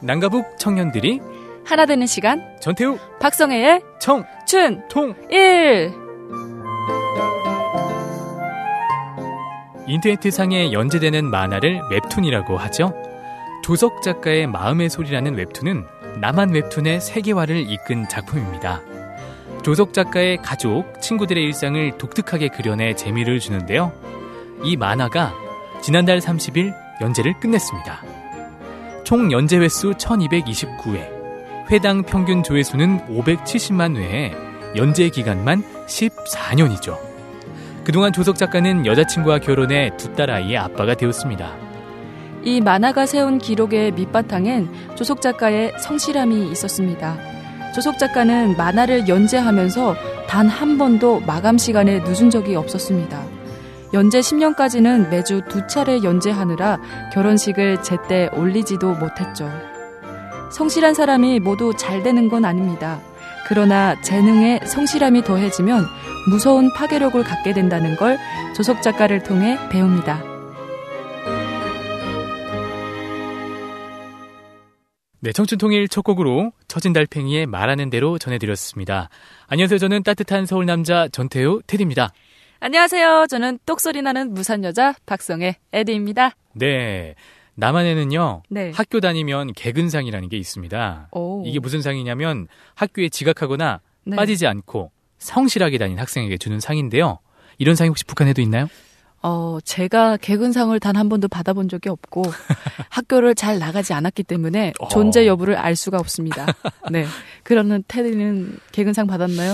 남가북 청년들이 하나 되는 시간 전태우 박성혜의 청춘1. 인터네트상에 연재되는 만화를 웹툰이라고 하죠. 조석 작가의 마음의 소리라는 웹툰은 남한 웹툰의 세계화를 이끈 작품입니다. 조석 작가의 가족, 친구들의 일상을 독특하게 그려내 재미를 주는데요. 이 만화가 지난달 30일 연재를 끝냈습니다. 총 연재 횟수 1229회, 회당 평균 조회수는 570만 회에 연재 기간만 14년이죠. 그동안 조석 작가는 여자친구와 결혼해 두 딸아이의 아빠가 되었습니다. 이 만화가 세운 기록의 밑바탕엔 조석 작가의 성실함이 있었습니다. 조석 작가는 만화를 연재하면서 단 한 번도 마감 시간에 늦은 적이 없었습니다. 연재 10년까지는 매주 2차례 연재하느라 결혼식을 제때 올리지도 못했죠. 성실한 사람이 모두 잘 되는 건 아닙니다. 그러나 재능에 성실함이 더해지면 무서운 파괴력을 갖게 된다는 걸 조석 작가를 통해 배웁니다. 네, 청춘통일 첫 곡으로 처진 달팽이의 말하는 대로 전해드렸습니다. 안녕하세요. 저는 따뜻한 서울 남자 전태우 테디입니다. 안녕하세요. 저는 똑소리 나는 무산 여자 박성혜 에디입니다. 네, 남한에는요, 네. 학교 다니면 개근상이라는 게 있습니다. 오. 이게 무슨 상이냐면 학교에 지각하거나 네. 빠지지 않고 성실하게 다닌 학생에게 주는 상인데요. 이런 상이 혹시 북한에도 있나요? 제가 개근상을 단 한 번도 받아본 적이 없고 학교를 잘 나가지 않았기 때문에 존재 여부를 알 수가 없습니다. 네, 그러는 테디는 개근상 받았나요?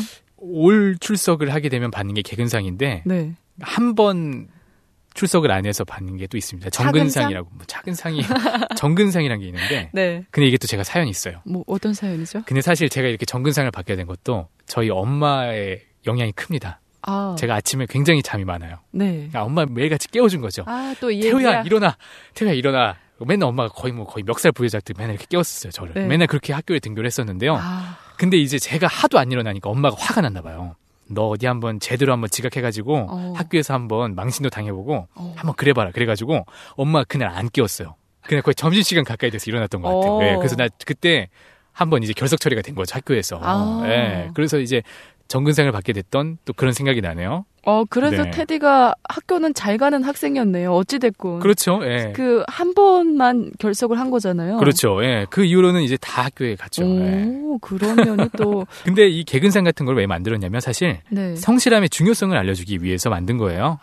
올 출석을 하게 되면 받는 게 개근상인데 네. 한 번 출석을 안 해서 받는 게 또 있습니다. 정근상이라고. 작은 상이 정근상이라는 게 있는데 네. 근데 이게 또 제가 사연이 있어요. 뭐 어떤 사연이죠? 근데 사실 제가 이렇게 정근상을 받게 된 것도 저희 엄마의 영향이 큽니다. 제가 아침에 굉장히 잠이 많아요. 네. 엄마 매일같이 깨워준 거죠. 또 이 태우야 일어나. 태우야 일어나. 맨날 엄마가 거의 멱살 부여잡듯 맨날 이렇게 깨웠었어요, 저를. 네. 맨날 그렇게 학교에 등교를 했었는데요. 근데 이제 제가 하도 안 일어나니까 엄마가 화가 났나 봐요. 너 어디 한번 제대로 한번 지각해가지고 학교에서 한번 망신도 당해보고 한번 그래봐라. 그래가지고 엄마가 그날 안 깨웠어요. 그날 거의 점심시간 가까이 돼서 일어났던 것 같아요. 네, 그래서 나 그때 한번 이제 결석 처리가 된 거죠, 학교에서. 네, 그래서 이제 정근상을 받게 됐던 또 그런 생각이 나네요. 그래서 네. 테디가 학교는 잘 가는 학생이었네요. 어찌됐건. 그렇죠. 예. 그 한 번만 결석을 한 거잖아요. 그렇죠. 예. 그 이후로는 이제 다 학교에 갔죠. 예. 그러면은 또. 근데 이 개근상 같은 걸 왜 만들었냐면 사실 네. 성실함의 중요성을 알려주기 위해서 만든 거예요.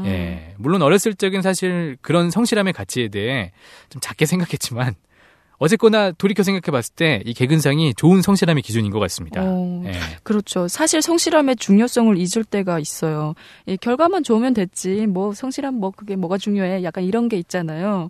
예. 물론 어렸을 적엔 사실 그런 성실함의 가치에 대해 좀 작게 생각했지만 어쨌거나 돌이켜 생각해 봤을 때 이 개근상이 좋은 성실함의 기준인 것 같습니다. 예. 그렇죠. 사실 성실함의 중요성을 잊을 때가 있어요. 결과만 좋으면 됐지. 뭐 성실함 뭐 그게 뭐가 중요해. 약간 이런 게 있잖아요.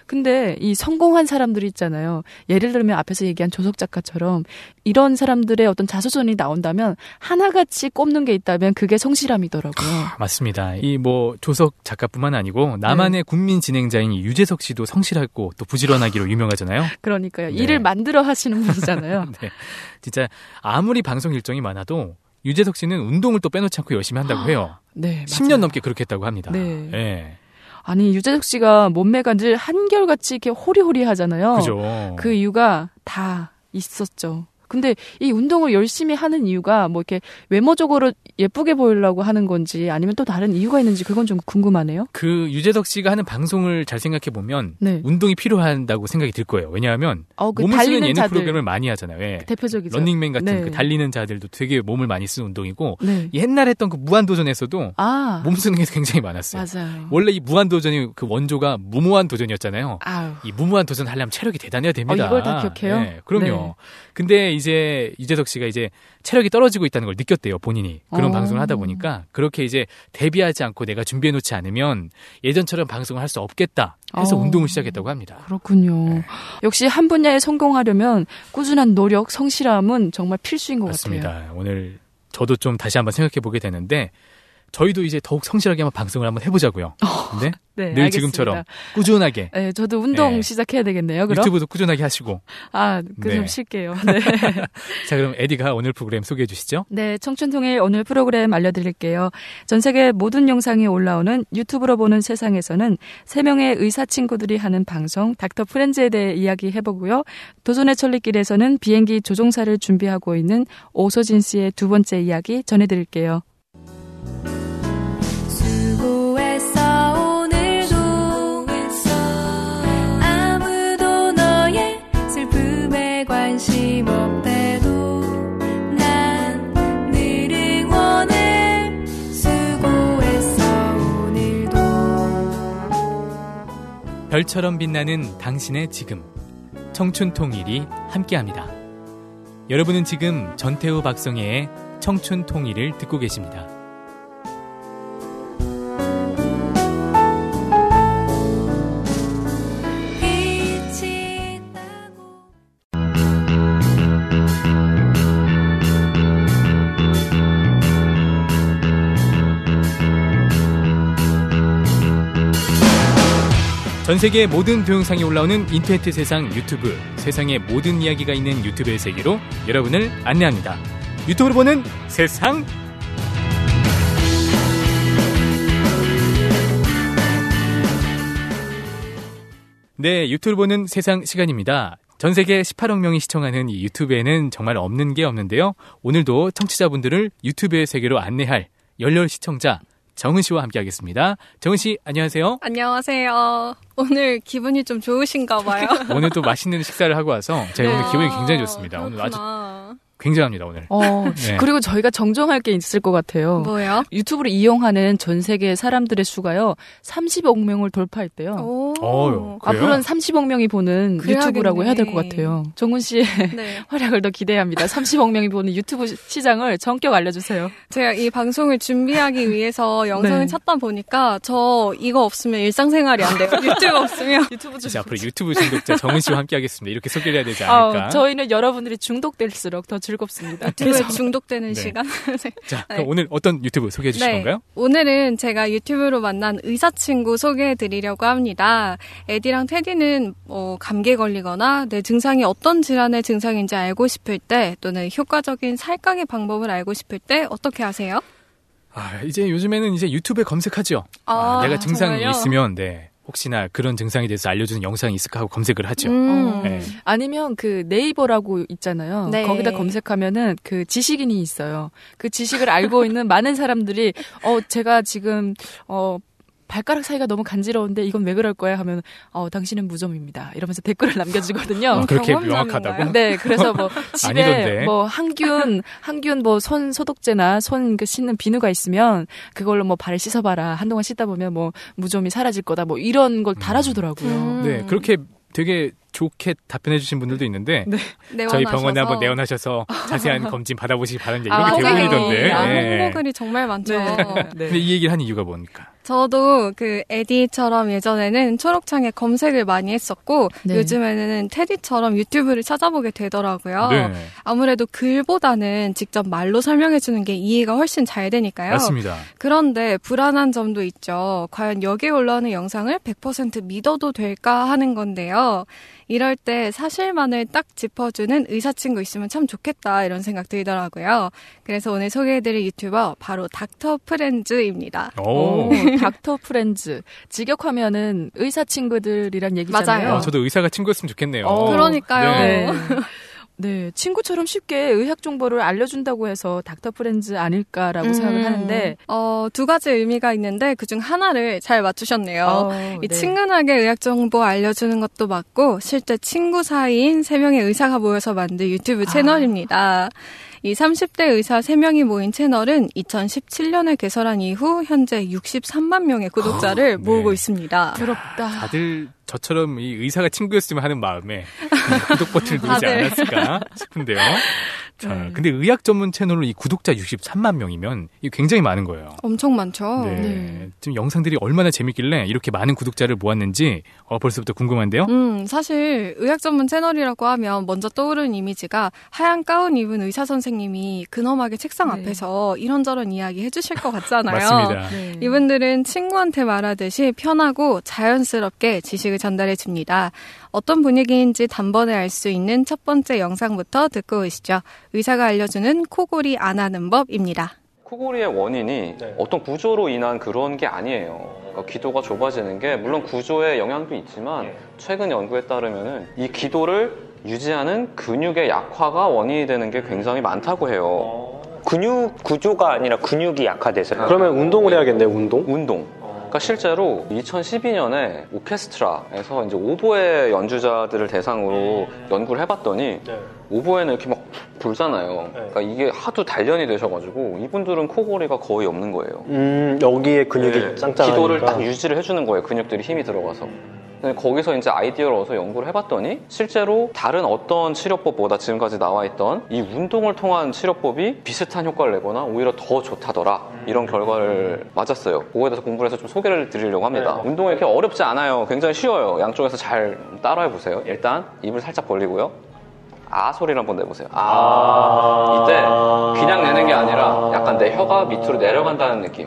근데 이 성공한 사람들이 있잖아요. 예를 들면 앞에서 얘기한 조석 작가처럼 이런 사람들의 어떤 자서전이 나온다면 하나같이 꼽는 게 있다면 그게 성실함이더라고요. 맞습니다. 이 뭐 조석 작가뿐만 아니고 남한의 국민 진행자인 유재석 씨도 성실하고 또 부지런하기로 유명하잖아요. 그러니까요. 네. 일을 만들어 하시는 분이잖아요. 네. 진짜 아무리 방송 일정이 많아도 유재석 씨는 운동을 또 빼놓지 않고 열심히 한다고 해요. 네, 맞아요. 10년 넘게 그렇게 했다고 합니다. 네. 네. 아니 유재석 씨가 몸매가 늘 한결같이 이렇게 호리호리하잖아요. 그죠. 그 이유가 다 있었죠. 근데 이 운동을 열심히 하는 이유가 뭐 이렇게 외모적으로 예쁘게 보이려고 하는 건지 아니면 또 다른 이유가 있는지 그건 좀 궁금하네요. 그 유재석 씨가 하는 방송을 잘 생각해 보면 네. 운동이 필요하다고 생각이 들 거예요. 왜냐하면 그 몸을 쓰는 예능 자들. 프로그램을 많이 하잖아요. 네. 대표적이죠. 런닝맨 같은 네. 그 달리는 자들도 되게 몸을 많이 쓰는 운동이고 네. 옛날에 했던 그 무한도전에서도 몸 쓰는 게 굉장히 많았어요. 맞아요. 원래 이 무한도전이 그 원조가 무모한 도전이었잖아요. 아유. 이 무모한 도전 하려면 체력이 대단해야 됩니다. 이걸 다 기억해요? 네, 그럼요. 네. 근데 이제 유재석 씨가 이제 체력이 떨어지고 있다는 걸 느꼈대요, 본인이. 그런 방송을 하다 보니까 그렇게 이제 대비하지 않고 내가 준비해 놓지 않으면 예전처럼 방송을 할 수 없겠다 해서 운동을 시작했다고 합니다. 그렇군요. 네. 역시 한 분야에 성공하려면 꾸준한 노력, 성실함은 정말 필수인 것 맞습니다. 같아요. 오늘 저도 좀 다시 한번 생각해 보게 되는데 저희도 이제 더욱 성실하게 한번 방송을 한번 해보자고요. 네? 네, 늘 알겠습니다. 지금처럼 꾸준하게. 네, 저도 운동 네. 시작해야 되겠네요. 그럼 유튜브도 꾸준하게 하시고. 네. 좀 쉴게요. 네. 자, 그럼 에디가 오늘 프로그램 소개해 주시죠. 네, 청춘통일 오늘 프로그램 알려드릴게요. 전 세계 모든 영상이 올라오는 유튜브로 보는 세상에서는 3명의 의사 친구들이 하는 방송 닥터 프렌즈에 대해 이야기해보고요. 도전의 천리길에서는 비행기 조종사를 준비하고 있는 오소진 씨의 두 번째 이야기 전해드릴게요. 수고했어 오늘도 아무도 너의 슬픔에 관심 없대도 난 늘 응원해 수고했어 오늘도. 별처럼 빛나는 당신의 지금 청춘통일이 함께합니다. 여러분은 지금 전태우 박성혜의 청춘통일을 듣고 계십니다. 전 세계 모든 동영상이 올라오는 인터넷 세상 유튜브, 세상의 모든 이야기가 있는 유튜브의 세계로 여러분을 안내합니다. 유튜브로 보는 세상. 네, 유튜브로 보는 세상 시간입니다. 전 세계 18억 명이 시청하는 이 유튜브에는 정말 없는 게 없는데요. 오늘도 청취자분들을 유튜브의 세계로 안내할 열렬 시청자 정은 씨와 함께하겠습니다. 정은 씨, 안녕하세요. 안녕하세요. 오늘 기분이 좀 좋으신가 봐요. 오늘 또 맛있는 식사를 하고 와서 제가 네. 오늘 기분이 굉장히 좋습니다. 오늘 아주 굉장합니다, 오늘. 네. 그리고 저희가 정정할 게 있을 것 같아요. 뭐요? 유튜브를 이용하는 전 세계 사람들의 수가요 30억 명을 돌파했대요. 그래요? 앞으로는 30억 명이 보는 그래야겠네. 유튜브라고 해야 될 것 같아요. 정훈 씨의 네. 활약을 더 기대합니다. 30억 명이 보는 유튜브 시장을 전격 알려주세요. 제가 이 방송을 준비하기 위해서 영상을 네. 찾다 보니까 저 이거 없으면 일상생활이 안 돼요. 유튜브 없으면. 유튜브 이제 앞으로 유튜브 중독자 정은 씨와 함께하겠습니다. 이렇게 소개를 해야 되지 않을까? 저희는 여러분들이 중독될수록 더 즐겁습니다. 유튜브에 중독되는 네. 시간. 자, 네. 그럼 오늘 어떤 유튜브 소개해 주실 건가요? 오늘은 제가 유튜브로 만난 의사 친구 소개해 드리려고 합니다. 에디랑 테디는 감기에 걸리거나 내 증상이 어떤 질환의 증상인지 알고 싶을 때 또는 효과적인 살각의 방법을 알고 싶을 때 어떻게 하세요? 이제 요즘에는 이제 유튜브에 검색하죠. 내가 증상이 정말요? 있으면 혹시나 그런 증상에 대해서 알려주는 영상이 있을까 하고 검색을 하죠. 네. 아니면 그 네이버라고 있잖아요. 네. 거기다 검색하면은 그 지식인이 있어요. 그 지식을 알고 있는 많은 사람들이 제가 지금 발가락 사이가 너무 간지러운데 이건 왜 그럴 거야 하면 당신은 무좀입니다. 이러면서 댓글을 남겨주거든요. 그렇게 경험담인가요? 명확하다고? 네, 그래서 뭐 집에 아니던데. 뭐 항균 뭐 손 소독제나 손 그 씻는 비누가 있으면 그걸로 뭐 발을 씻어봐라. 한동안 씻다 보면 뭐 무좀이 사라질 거다. 뭐 이런 걸 달아주더라고요. 네, 그렇게 되게 좋게 답변해 주신 분들도 있는데 저희 병원에 한번 내원하셔서 자세한 검진 받아보시기 바랍니다. 이런 게 대부분이던데. 홍보글이 정말 많죠. 근데 이 얘기를 하는 이유가 뭡니까? 저도 그 에디처럼 예전에는 초록창에 검색을 많이 했었고 네. 요즘에는 테디처럼 유튜브를 찾아보게 되더라고요. 네, 아무래도 글보다는 직접 말로 설명해주는 게 이해가 훨씬 잘 되니까요. 맞습니다. 그런데 불안한 점도 있죠. 과연 여기에 올라오는 영상을 100% 믿어도 될까 하는 건데요. 이럴 때 사실만을 딱 짚어주는 의사 친구 있으면 참 좋겠다 이런 생각 들더라고요. 그래서 오늘 소개해드릴 유튜버 바로 닥터 프렌즈입니다. 오. 닥터 프렌즈. 직역하면은 의사 친구들이란 얘기잖아요. 맞아요. 저도 의사가 친구였으면 좋겠네요. 그러니까요. 네, 친구처럼 쉽게 의학 정보를 알려준다고 해서 닥터 프렌즈 아닐까라고 생각을 하는데 두 가지 의미가 있는데 그중 하나를 잘 맞추셨네요. 이 네. 친근하게 의학 정보 알려주는 것도 맞고 실제 친구 사이인 3명의 의사가 모여서 만든 유튜브 채널입니다. 이 30대 의사 3명이 모인 채널은 2017년에 개설한 이후 현재 63만 명의 구독자를 모으고 있습니다. 부럽다. 다들 저처럼 이 의사가 친구였으면 하는 마음에 구독 버튼을 누르지 않았을까 싶은데요. 자, 근데 의학 전문 채널로 이 구독자 63만 명이면 이게 굉장히 많은 거예요. 엄청 많죠. 네. 지금 영상들이 얼마나 재밌길래 이렇게 많은 구독자를 모았는지 벌써부터 궁금한데요. 사실 의학 전문 채널이라고 하면 먼저 떠오르는 이미지가 하얀 가운 입은 의사 선생님이 근엄하게 책상 앞에서 이런저런 이야기 해주실 것 같잖아요. 맞습니다. 네. 이분들은 친구한테 말하듯이 편하고 자연스럽게 지식을 전달해 줍니다. 어떤 분위기인지 단번에 알 수 있는 첫 번째 영상부터 듣고 오시죠. 의사가 알려주는 코골이 안 하는 법입니다. 코골이의 원인이 어떤 구조로 인한 그런 게 아니에요. 그러니까 기도가 좁아지는 게 물론 구조에 영향도 있지만 최근 연구에 따르면 이 기도를 유지하는 근육의 약화가 원인이 되는 게 굉장히 많다고 해요. 근육 구조가 아니라 근육이 약화돼서요. 그러면 운동을 해야겠네요. 운동. 그러니까 실제로 2012년에 오케스트라에서 이제 오보에 연주자들을 대상으로 연구를 해봤더니 오보에는 이렇게 막 불잖아요. 그러니까 이게 하도 단련이 되셔가지고 이분들은 코골이가 거의 없는 거예요. 여기에 근육이 짱짱하니까. 기도를 딱 유지를 해주는 거예요. 근육들이 힘이 들어가서. 근데 거기서 이제 아이디어를 얻어서 연구를 해봤더니 실제로 다른 어떤 치료법보다 지금까지 나와있던 이 운동을 통한 치료법이 비슷한 효과를 내거나 오히려 더 좋다더라. 이런 결과를 맞았어요. 그거에 대해서 공부를 해서 좀 소개를 드리려고 합니다. 운동이 이렇게 어렵지 않아요. 굉장히 쉬워요. 양쪽에서 잘 따라해보세요. 일단 입을 살짝 벌리고요. 아 소리를 한번 내보세요. 이때 그냥 내는 게 아니라 약간 내 혀가 밑으로 내려간다는 느낌.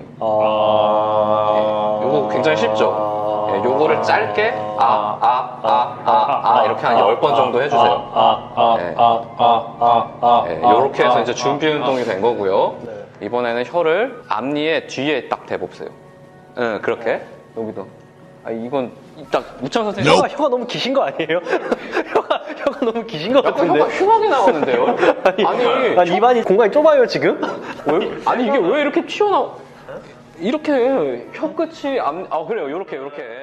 이거 굉장히 쉽죠? 요거를 짧게 이렇게 한 10번 정도 해주세요. 요렇게 해서 이제 준비 운동이 된 거고요. 이번에는 혀를 앞니의 뒤에 딱 대보세요. 그렇게 여기도. 이건 딱 우창 선생님 혀가 너무 기신 거 아니에요? 혀가 너무 기신 것 같은데. 혀가 흉하게 나오는데요? 아니 입안이 공간이 좁아요 지금? 아니 이게 왜 이렇게 튀어나와? 이렇게 혀 끝이 그래요. 요렇게.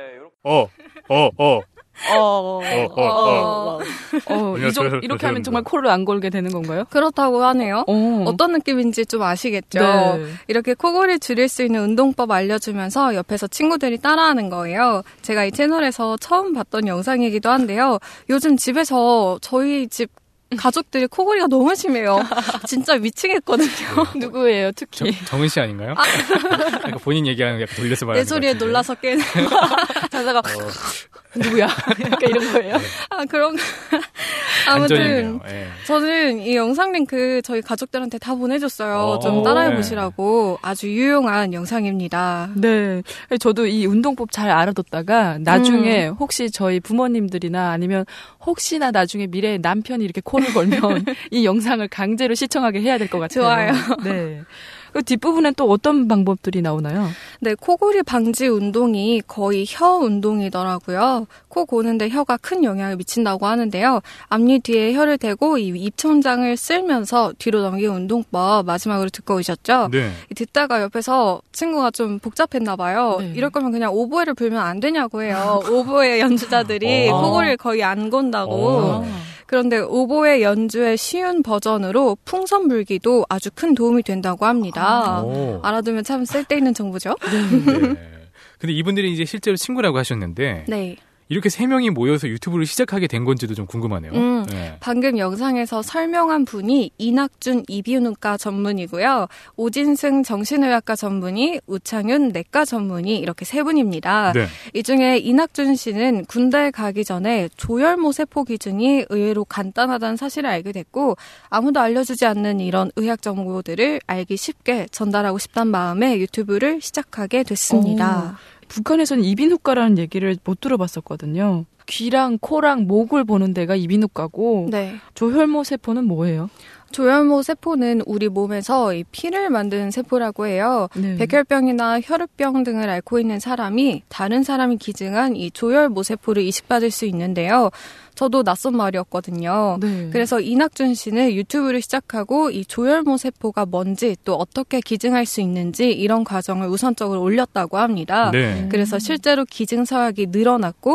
이렇게 하면 정말 코를 안 골게 되는 건가요? 그렇다고 하네요. 어떤 느낌인지 좀 아시겠죠? 네. 이렇게 코골이 줄일 수 있는 운동법 알려주면서 옆에서 친구들이 따라하는 거예요. 제가 이 채널에서 처음 봤던 영상이기도 한데요. 요즘 집에서 저희 집 가족들이 코골이가 너무 심해요. 진짜 미치겠거든요. 누구예요, 특히? 정은 씨 아닌가요? 그러니까 본인 얘기하는 거 약간 돌려서 말하는 내 소리에 놀라서 깨는. 자다가 누구야? 약간 이런 거예요. 그런 아무튼 반전이네요. 저는 이 영상 링크 저희 가족들한테 다 보내줬어요. 좀 따라해 보시라고. 아주 유용한 영상입니다. 네, 저도 이 운동법 잘 알아뒀다가 나중에 혹시 저희 부모님들이나 아니면 혹시나 나중에 미래에 남편이 이렇게 코를 걸면 이 영상을 강제로 시청하게 해야 될 것 같아요. 좋아요. 네. 그 뒷부분엔 또 어떤 방법들이 나오나요? 네, 코골이 방지 운동이 거의 혀 운동이더라고요. 코 고는데 혀가 큰 영향을 미친다고 하는데요. 앞니 뒤에 혀를 대고 이 입천장을 쓸면서 뒤로 넘기는 운동법 마지막으로 듣고 오셨죠? 네. 듣다가 옆에서 친구가 좀 복잡했나 봐요. 네. 이럴 거면 그냥 오보에를 불면 안 되냐고 해요. 오보에 연주자들이 코골이를 거의 안 건다고. 그런데 오보에 연주의 쉬운 버전으로 풍선 불기도 아주 큰 도움이 된다고 합니다. 알아두면 참 쓸데있는 정보죠? 네. 근데 이분들이 이제 실제로 친구라고 하셨는데 네. 이렇게 3명이 모여서 유튜브를 시작하게 된 건지도 좀 궁금하네요. 네. 방금 영상에서 설명한 분이 이낙준 이비인후과 전문이고요. 오진승 정신의학과 전문의, 우창윤 내과 전문의 이렇게 세 분입니다. 네. 이 중에 이낙준 씨는 군대에 가기 전에 조혈모 세포 기준이 의외로 간단하다는 사실을 알게 됐고 아무도 알려주지 않는 이런 의학 정보들을 알기 쉽게 전달하고 싶다는 마음에 유튜브를 시작하게 됐습니다. 북한에서는 이비인후과라는 얘기를 못 들어봤었거든요. 귀랑 코랑 목을 보는 데가 이비인후과고 네. 조혈모 세포는 뭐예요? 조혈모 세포는 우리 몸에서 이 피를 만드는 세포라고 해요. 네. 백혈병이나 혈우병 등을 앓고 있는 사람이 다른 사람이 기증한 이 조혈모 세포를 이식받을 수 있는데요. 저도 낯선 말이었거든요. 네. 그래서 이낙준 씨는 유튜브를 시작하고 이 조혈모 세포가 뭔지 또 어떻게 기증할 수 있는지 이런 과정을 우선적으로 올렸다고 합니다. 네. 그래서 실제로 기증 서약이 늘어났고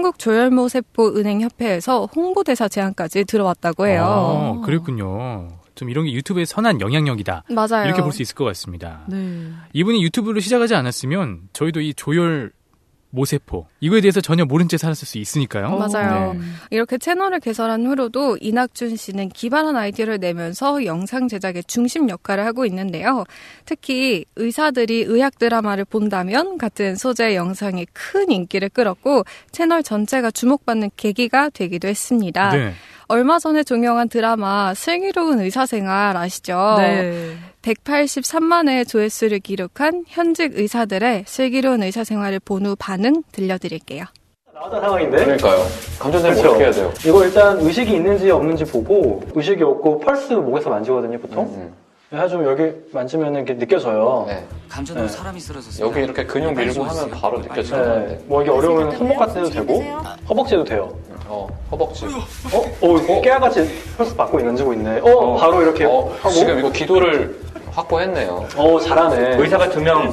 한국조혈모세포은행협회에서 홍보대사 제안까지 들어왔다고 해요. 그랬군요. 좀 이런 게 유튜브에 선한 영향력이다. 맞아요. 이렇게 볼 수 있을 것 같습니다. 네. 이분이 유튜브를 시작하지 않았으면 저희도 이 조혈 모세포 이거에 대해서 전혀 모른 채 살았을 수 있으니까요. 맞아요. 네. 이렇게 채널을 개설한 후로도 이낙준 씨는 기발한 아이디어를 내면서 영상 제작의 중심 역할을 하고 있는데요. 특히 의사들이 의학 드라마를 본다면 같은 소재의 영상이 큰 인기를 끌었고 채널 전체가 주목받는 계기가 되기도 했습니다. 네. 얼마 전에 종영한 드라마 슬기로운 의사생활 아시죠? 네. 183만 회의 조회수를 기록한 현직 의사들의 슬기로운 의사생활을 본 후 반응 들려드릴게요. 나왔던 상황인데 그러니까요. 감전되면 그렇죠. 어떻게 해야 돼요? 이거 일단 의식이 있는지 없는지 보고 의식이 없고 펄스 목에서 만지거든요 보통. 좀 여기 만지면 이렇게 느껴져요. 네. 감전으로 네. 사람이 쓰러졌어. 여기 이렇게 근육 밀고 하면 바로 느껴지는데. 네. 뭐 이게 어려우면 손목 같은 데도 되고 허벅지도 돼요. 허벅지. 깨알같이 펄스 받고 만지고 있네. 바로 이렇게 하고. 지금 이거 기도를 확보했네요. 잘하네. 의사가 2명.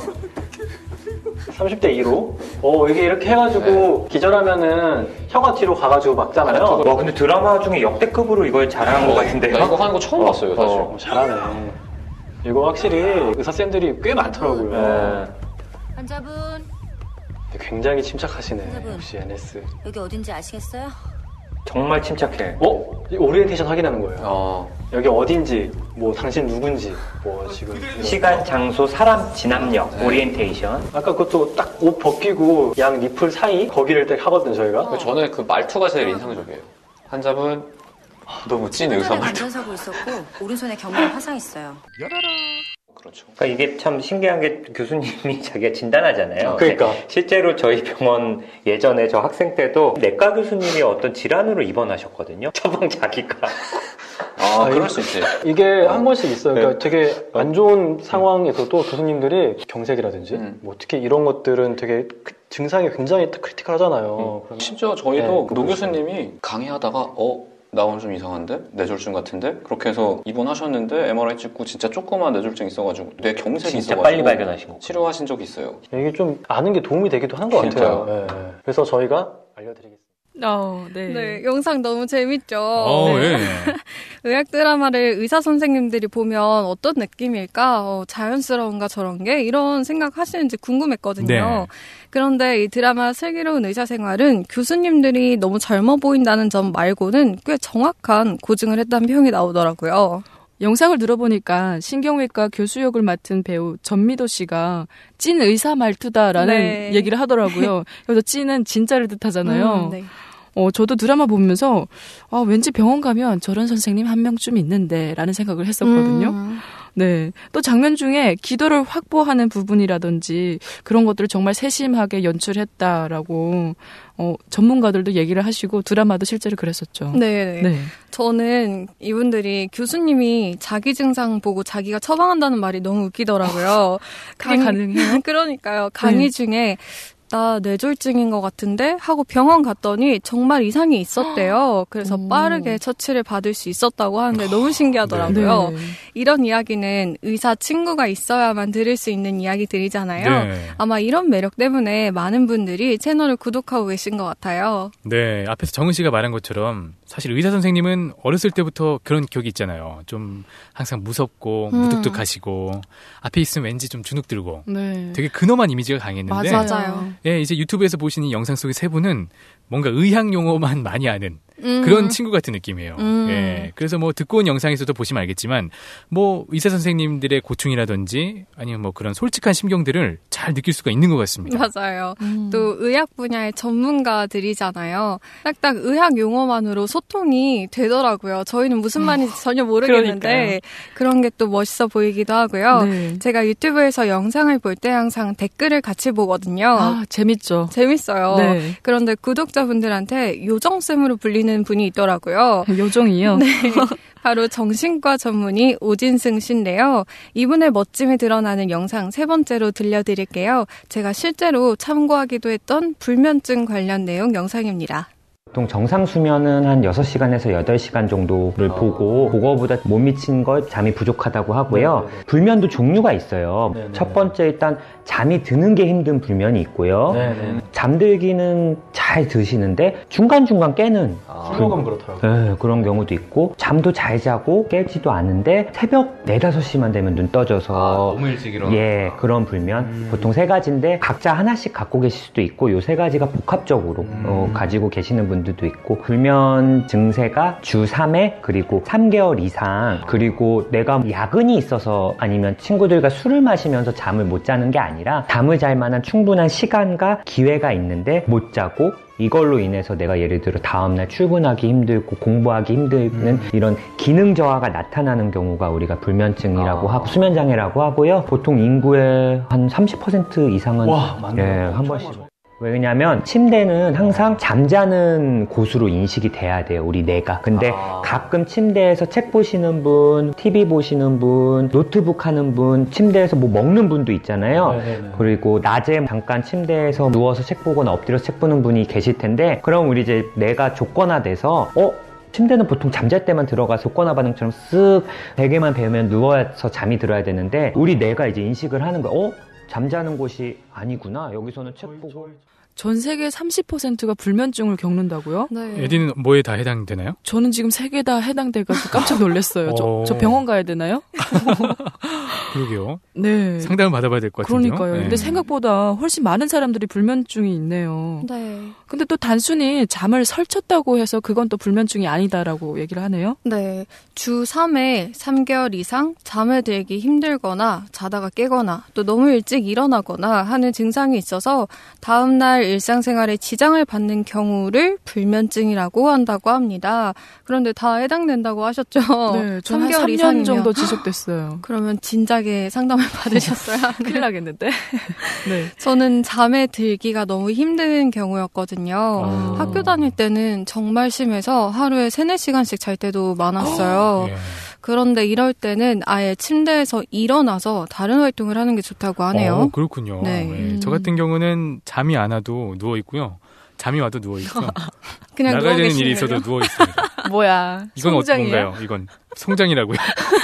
30대 2로. 이게 이렇게 해가지고 기절하면은 혀가 뒤로 가가지고 막잖아요. 와, 근데 드라마 중에 역대급으로 이걸 잘한 것 같은데요? 나 이거 하는 거 처음 봤어요, 사실. 잘하네. 이거 확실히 의사쌤들이 꽤 많더라고요. 환자분, 굉장히 침착하시네. 환자분. 역시 NS. 여기 어딘지 아시겠어요? 정말 침착해. 오리엔테이션 확인하는 거예요. 여기 어딘지, 뭐 당신 누군지, 뭐 지금 시간, 장소, 사람, 진압력, 오리엔테이션. 아까 그것도 딱 옷 벗기고 양 니플 사이 거기를 딱 하거든요 저희가. 저는 그 말투가 제일 인상적이에요. 환자분 너무 찐 의사 환자는 말투. 안전사고 있었고 오른손에 경미한 화상 있어요. 그렇죠. 그러니까 이게 참 신기한 게 교수님이 자기가 진단하잖아요. 그러니까. 실제로 저희 병원 예전에 저 학생 때도 내과 교수님이 어떤 질환으로 입원하셨거든요. 처방 자기가. 그럴 수 있지. 이게 한 번씩 있어요. 그러니까 되게 안 좋은 상황에서도 교수님들이 경색이라든지 뭐 특히 이런 것들은 되게 증상이 굉장히 크리티컬하잖아요. 그러면 심지어 저희도 노 교수님이 강의하다가 나 오늘 좀 이상한데? 뇌졸중 같은데? 그렇게 해서 입원하셨는데 MRI 찍고 진짜 조그만 뇌졸중 있어가지고 뇌 경색이 진짜 있어가지고 빨리 발견하신 거. 치료하신 적이 있어요. 이게 좀 아는 게 도움이 되기도 하는 것 같아요. 네. 그래서 저희가 알려드리겠습니다. 네, 영상 너무 재밌죠? 네. 의학 드라마를 의사 선생님들이 보면 어떤 느낌일까? 자연스러운가 저런 게? 이런 생각 하시는지 궁금했거든요. 네. 그런데 이 드라마 슬기로운 의사생활은 교수님들이 너무 젊어 보인다는 점 말고는 꽤 정확한 고증을 했다는 평이 나오더라고요. 영상을 들어보니까 신경외과 교수 역을 맡은 배우 전미도 씨가 찐 의사 말투다라는 네. 얘기를 하더라고요. 그래서 찐은 진짜를 뜻하잖아요. 네. 저도 드라마 보면서 왠지 병원 가면 저런 선생님 한 명쯤 있는데 라는 생각을 했었거든요. 네. 또 장면 중에 기도를 확보하는 부분이라든지 그런 것들을 정말 세심하게 연출했다라고 전문가들도 얘기를 하시고 드라마도 실제로 그랬었죠. 네. 네. 저는 이분들이 교수님이 자기 증상 보고 자기가 처방한다는 말이 너무 웃기더라고요. 그게 가능해요? 그러니까요. 강의 중에 나 뇌졸중인 것 같은데 하고 병원 갔더니 정말 이상이 있었대요. 그래서 빠르게 처치를 받을 수 있었다고 하는데 너무 신기하더라고요. 네. 이런 이야기는 의사 친구가 있어야만 들을 수 있는 이야기들이잖아요. 네. 아마 이런 매력 때문에 많은 분들이 채널을 구독하고 계신 것 같아요. 네, 앞에서 정은 씨가 말한 것처럼 사실 의사 선생님은 어렸을 때부터 그런 기억이 있잖아요. 좀 항상 무섭고 무뚝뚝하시고 앞에 있으면 왠지 좀 주눅 들고 네. 되게 근엄한 이미지가 강했는데 맞아요. 예, 이제 유튜브에서 보시는 이 영상 속의 세 분은 뭔가 의학 용어만 많이 아는 그런 친구 같은 느낌이에요. 예, 그래서 뭐 듣고 온 영상에서도 보시면 알겠지만 뭐 의사 선생님들의 고충이라든지 아니면 뭐 그런 솔직한 심경들을 잘 느낄 수가 있는 것 같습니다. 맞아요. 또 의학 분야의 전문가들이잖아요. 딱딱 의학 용어만으로 소통이 되더라고요. 저희는 무슨 말인지 전혀 모르겠는데 그런 게 또 멋있어 보이기도 하고요. 네. 제가 유튜브에서 영상을 볼 때 항상 댓글을 같이 보거든요. 재밌죠. 재밌어요. 네. 그런데 구독자분들한테 요정쌤으로 불리는 분이 있더라고요. 요정이요? 네. 바로 정신과 전문의 오진승 씨인데요. 이분의 멋짐이 드러나는 영상 세 번째로 들려드릴게요. 제가 실제로 참고하기도 했던 불면증 관련 내용 영상입니다. 보통 정상 수면은 한 6시간에서 8시간 정도를 보고 그거보다 못 미친 것 잠이 부족하다고 하고요. 네네. 불면도 종류가 있어요. 네네. 첫 번째 일단 잠이 드는 게 힘든 불면이 있고요. 네네. 잠들기는 잘 드시는데 중간중간 깨는 술먹으면 그렇더라고요. 네, 그런 경우도 있고 잠도 잘 자고 깨지도 않은데 새벽 4, 5시만 되면 눈 떠져서 너무 일찍 일어나. 예, 그런 불면 보통 3가지인데 각자 하나씩 갖고 계실 수도 있고 요 3가지가 복합적으로 가지고 계시는 분들도 있고 불면 증세가 주 3회 그리고 3개월 이상 그리고 내가 야근이 있어서 아니면 친구들과 술을 마시면서 잠을 못 자는 게 아니라 잠을 잘 만한 충분한 시간과 기회가 있는데 못 자고 이걸로 인해서 내가 예를 들어 다음날 출근하기 힘들고 공부하기 힘든 이런 기능 저하가 나타나는 경우가 우리가 불면증이라고 하고 수면장애라고 하고요. 보통 인구의 한 30% 이상은 한 번씩. 왜냐면 침대는 항상 잠자는 곳으로 인식이 돼야 돼요. 우리 뇌가. 근데 가끔 침대에서 책 보시는 분, TV 보시는 분, 노트북 하는 분, 침대에서 뭐 먹는 분도 있잖아요. 네네네. 그리고 낮에 잠깐 침대에서 누워서 책 보거나 엎드려서 책 보는 분이 계실 텐데 그럼 우리 이제 뇌가 조건화돼서 침대는 보통 잠잘 때만 들어가서 조건화 반응처럼 쓱 베개만 베면 누워서 잠이 들어야 되는데 우리 뇌가 이제 인식을 하는 거야. 잠자는 곳이 아니구나. 여기서는 책 보고. 전 세계 30%가 불면증을 겪는다고요? 네. 에디는 뭐에 다 해당되나요? 저는 지금 3개 다 해당돼가지고 깜짝 놀랐어요. 저 병원 가야 되나요? 그러게요. 네. 상담을 받아봐야 될 것 같은데요. 그러니까요. 네. 근데 생각보다 훨씬 많은 사람들이 불면증이 있네요. 네. 근데 또 단순히 잠을 설쳤다고 해서 그건 또 불면증이 아니다라고 얘기를 하네요. 네. 주 3회 3개월 이상 잠을 들기 힘들거나 자다가 깨거나 또 너무 일찍 일어나거나 하는 증상이 있어서 다음날 일상생활에 지장을 받는 경우를 불면증이라고 한다고 합니다. 그런데 다 해당된다고 하셨죠? 네. 저는 한 3개월 3년 이상이면. 정도 지속됐어요. 그러면 진작에 상담을 받으셨어야 하는. 큰일 나겠는데? 네. 저는 잠에 들기가 너무 힘든 경우였거든요. 학교 다닐 때는 정말 심해서 하루에 3, 4시간씩 잘 때도 많았어요. 예. 그런데 이럴 때는 아예 침대에서 일어나서 다른 활동을 하는 게 좋다고 하네요. 그렇군요. 네. 예. 저 같은 경우는 잠이 안 와도 누워 있고요. 잠이 와도 누워 있고 그냥 나가야 되는 계시는 일이 있어도 거예요? 누워 있습니다. 뭐야? 이건 성장이야? 뭔가요? 이건 성장이라고요?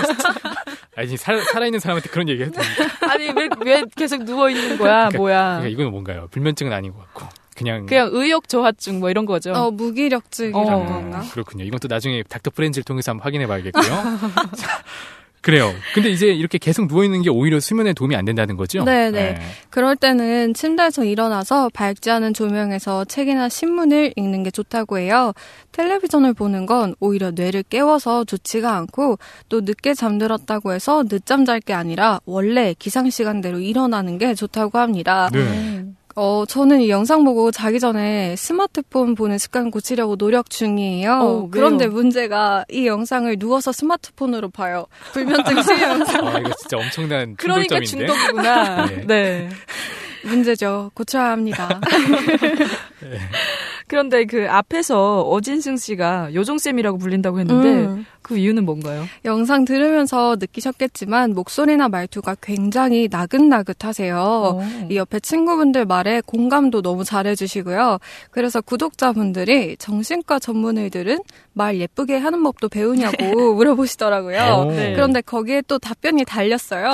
아니 살아있는 사람한테 그런 얘기 해도 됩니까? 아니 왜 계속 누워 있는 거야? 뭐야? 그러니까 이건 뭔가요? 불면증은 아닌 것 같고 그냥 의욕 저하증 뭐 이런 거죠. 무기력증이란 건가? 그렇군요. 이건 또 나중에 닥터 프렌즈를 통해서 한번 확인해 봐야겠고요. 자, 그래요. 근데 이제 이렇게 계속 누워있는 게 오히려 수면에 도움이 안 된다는 거죠? 네네. 네. 그럴 때는 침대에서 일어나서 밝지 않은 조명에서 책이나 신문을 읽는 게 좋다고 해요. 텔레비전을 보는 건 오히려 뇌를 깨워서 좋지가 않고 또 늦게 잠들었다고 해서 늦잠 잘 게 아니라 원래 기상시간대로 일어나는 게 좋다고 합니다. 네. 저는 이 영상 보고 자기 전에 스마트폰 보는 습관 고치려고 노력 중이에요. 그런데 문제가 이 영상을 누워서 스마트폰으로 봐요. 불면증 치료 영상. 이거 진짜 엄청난 그러니까 충돌점인데. 중독이구나. 네. 네. 문제죠. 고쳐야 합니다. 네. 그런데 그 앞에서 어진승 씨가 요정쌤이라고 불린다고 했는데 그 이유는 뭔가요? 영상 들으면서 느끼셨겠지만 목소리나 말투가 굉장히 나긋나긋하세요. 이 옆에 친구분들 말에 공감도 너무 잘해주시고요. 그래서 구독자분들이 정신과 전문의 들은 말 예쁘게 하는 법도 배우냐고 물어보시더라고요. 네. 그런데 거기에 또 답변이 달렸어요.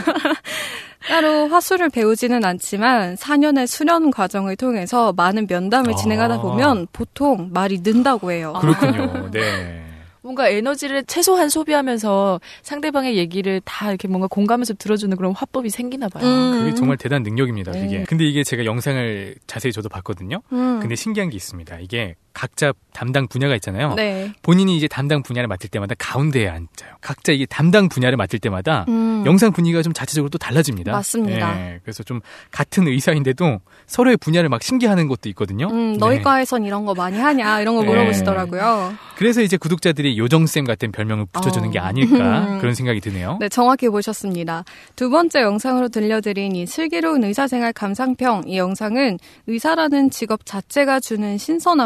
따로 화술을 배우지는 않지만 4년의 수련 과정을 통해서 많은 면담을 진행하다 보면 보통 말이 는다고 해요. 그렇군요. 네. 뭔가 에너지를 최소한 소비하면서 상대방의 얘기를 다 이렇게 뭔가 공감해서 들어주는 그런 화법이 생기나 봐요. 그게 정말 대단한 능력입니다. 그게. 근데 이게 제가 영상을 자세히 저도 봤거든요. 근데 신기한 게 있습니다. 이게 각자 담당 분야가 있잖아요. 네. 본인이 이제 담당 분야를 맡을 때마다 가운데에 앉아요. 각자 이게 담당 분야를 맡을 때마다 영상 분위기가 좀 자체적으로 또 달라집니다. 맞습니다. 네, 그래서 좀 같은 의사인데도 서로의 분야를 막 신기하는 것도 있거든요. 너희 네. 과에선 이런 거 많이 하냐 이런 거 물어보시더라고요. 그래서 이제 구독자들이 요정쌤 같은 별명을 붙여주는 게 아닐까 그런 생각이 드네요. 네, 정확히 보셨습니다. 두 번째 영상으로 들려드린 이 슬기로운 의사생활 감상평, 이 영상은 의사라는 직업 자체가 주는 신선함과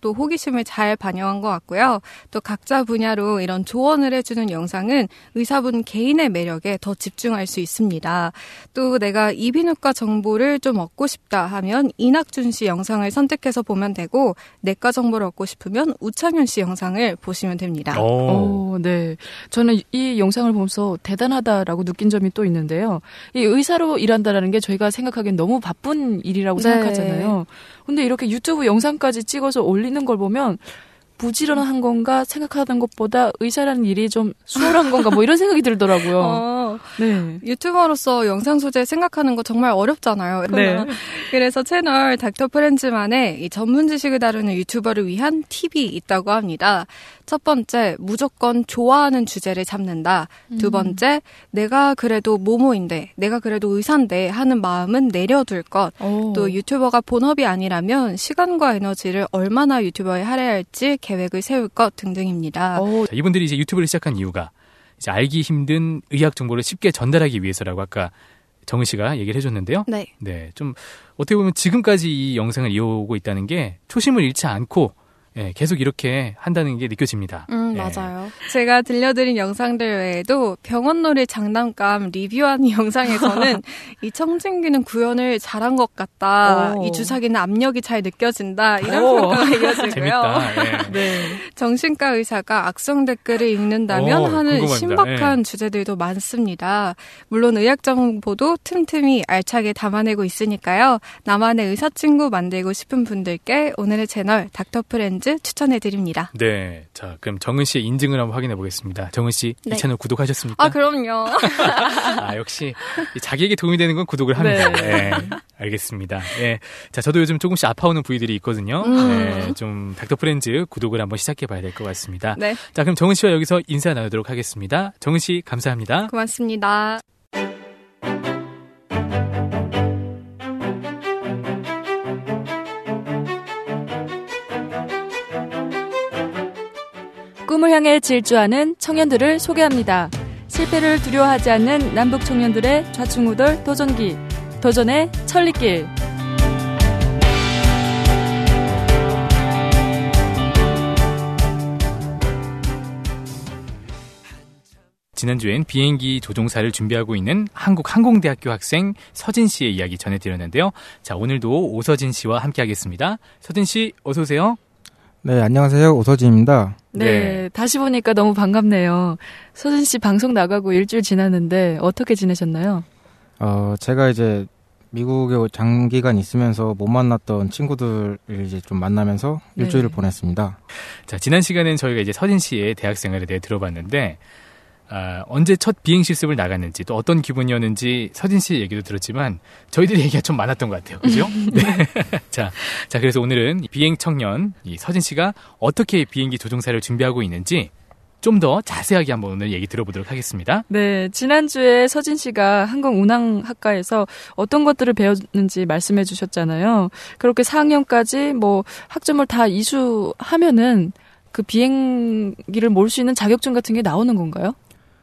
또 호기심을 잘 반영한 것 같고요. 또 각자 분야로 이런 조언을 해주는 영상은 의사분 개인의 매력에 더 집중할 수 있습니다. 또 내가 이비인후과 정보를 좀 얻고 싶다 하면 이낙준 씨 영상을 선택해서 보면 되고 내과 정보를 얻고 싶으면 우창현 씨 영상을 보시면 됩니다. 네. 저는 이 영상을 보면서 대단하다라고 느낀 점이 또 있는데요. 이 의사로 일한다라는 게 저희가 생각하기엔 너무 바쁜 일이라고 생각하잖아요. 근데 이렇게 유튜브 영상까지 찍어서 올리는 걸 보면 부지런한 건가 생각하던 것보다 의사라는 일이 좀 수월한 건가 뭐 이런 생각이 들더라고요. 네. 유튜버로서 영상 소재 생각하는 거 정말 어렵잖아요. 네. 그래서 채널 닥터 프렌즈만의 이 전문 지식을 다루는 유튜버를 위한 팁이 있다고 합니다. 첫 번째, 무조건 좋아하는 주제를 잡는다. 두 번째, 내가 그래도 모모인데, 내가 그래도 의사인데 하는 마음은 내려둘 것. 또 유튜버가 본업이 아니라면 시간과 에너지를 얼마나 유튜버에 할애할지 계획을 세울 것 등등입니다. 자, 이분들이 이제 유튜브를 시작한 이유가 이제 알기 힘든 의학 정보를 쉽게 전달하기 위해서라고 아까 정은 씨가 얘기를 해줬는데요. 네. 좀 어떻게 보면 지금까지 이 영상을 이어오고 있다는 게 초심을 잃지 않고 계속 이렇게 한다는 게 느껴집니다. 맞아요. 제가 들려드린 영상들 외에도 병원놀이 장난감 리뷰하는 영상에서는 이 청진기는 구현을 잘한 것 같다. 이 주사기는 압력이 잘 느껴진다. 이런 평가가 이어지고요. 재밌다. 네. 정신과 의사가 악성 댓글을 읽는다면 하는 궁금합니다. 신박한 주제들도 많습니다. 물론 의학 정보도 틈틈이 알차게 담아내고 있으니까요. 나만의 의사 친구 만들고 싶은 분들께 오늘의 채널 닥터 프렌즈 추천해드립니다. 네. 자, 그럼 정은 씨의 인증을 한번 확인해 보겠습니다. 정은 씨, 이 채널 구독하셨습니까? 그럼요. 역시 자기에게 도움이 되는 건 구독을 합니다. 네. 알겠습니다. 네. 자, 저도 요즘 조금씩 아파오는 부위들이 있거든요. 네, 좀 닥터 프렌즈 구독을 한번 시작해 봐야 될 것 같습니다. 네. 자, 그럼 정은 씨와 여기서 인사 나누도록 하겠습니다. 정은 씨, 감사합니다. 고맙습니다. 꿈을 향해 질주하는 청년들을 소개합니다. 실패를 두려워하지 않는 남북 청년들의 좌충우돌 도전기. 도전의 천리길. 지난주엔 비행기 조종사를 준비하고 있는 한국항공대학교 학생 서진 씨의 이야기 전해드렸는데요. 자, 오늘도 오서진 씨와 함께하겠습니다. 서진 씨, 어서 오세요. 네, 안녕하세요. 오서진입니다. 네, 다시 보니까 너무 반갑네요. 서진 씨 방송 나가고 일주일 지났는데 어떻게 지내셨나요? 제가 이제 미국에 장기간 있으면서 못 만났던 친구들을 이제 좀 만나면서 일주일을 보냈습니다. 자, 지난 시간엔 저희가 이제 서진 씨의 대학 생활에 대해 들어봤는데, 언제 첫 비행 실습을 나갔는지 또 어떤 기분이었는지 서진 씨 얘기도 들었지만 저희들이 얘기가 좀 많았던 것 같아요. 그죠? 네. 자, 그래서 오늘은 비행 청년 이 서진 씨가 어떻게 비행기 조종사를 준비하고 있는지 좀 더 자세하게 한번 오늘 얘기 들어보도록 하겠습니다. 네, 지난주에 서진 씨가 항공운항학과에서 어떤 것들을 배웠는지 말씀해 주셨잖아요. 그렇게 4학년까지 뭐 학점을 다 이수하면은 그 비행기를 몰 수 있는 자격증 같은 게 나오는 건가요?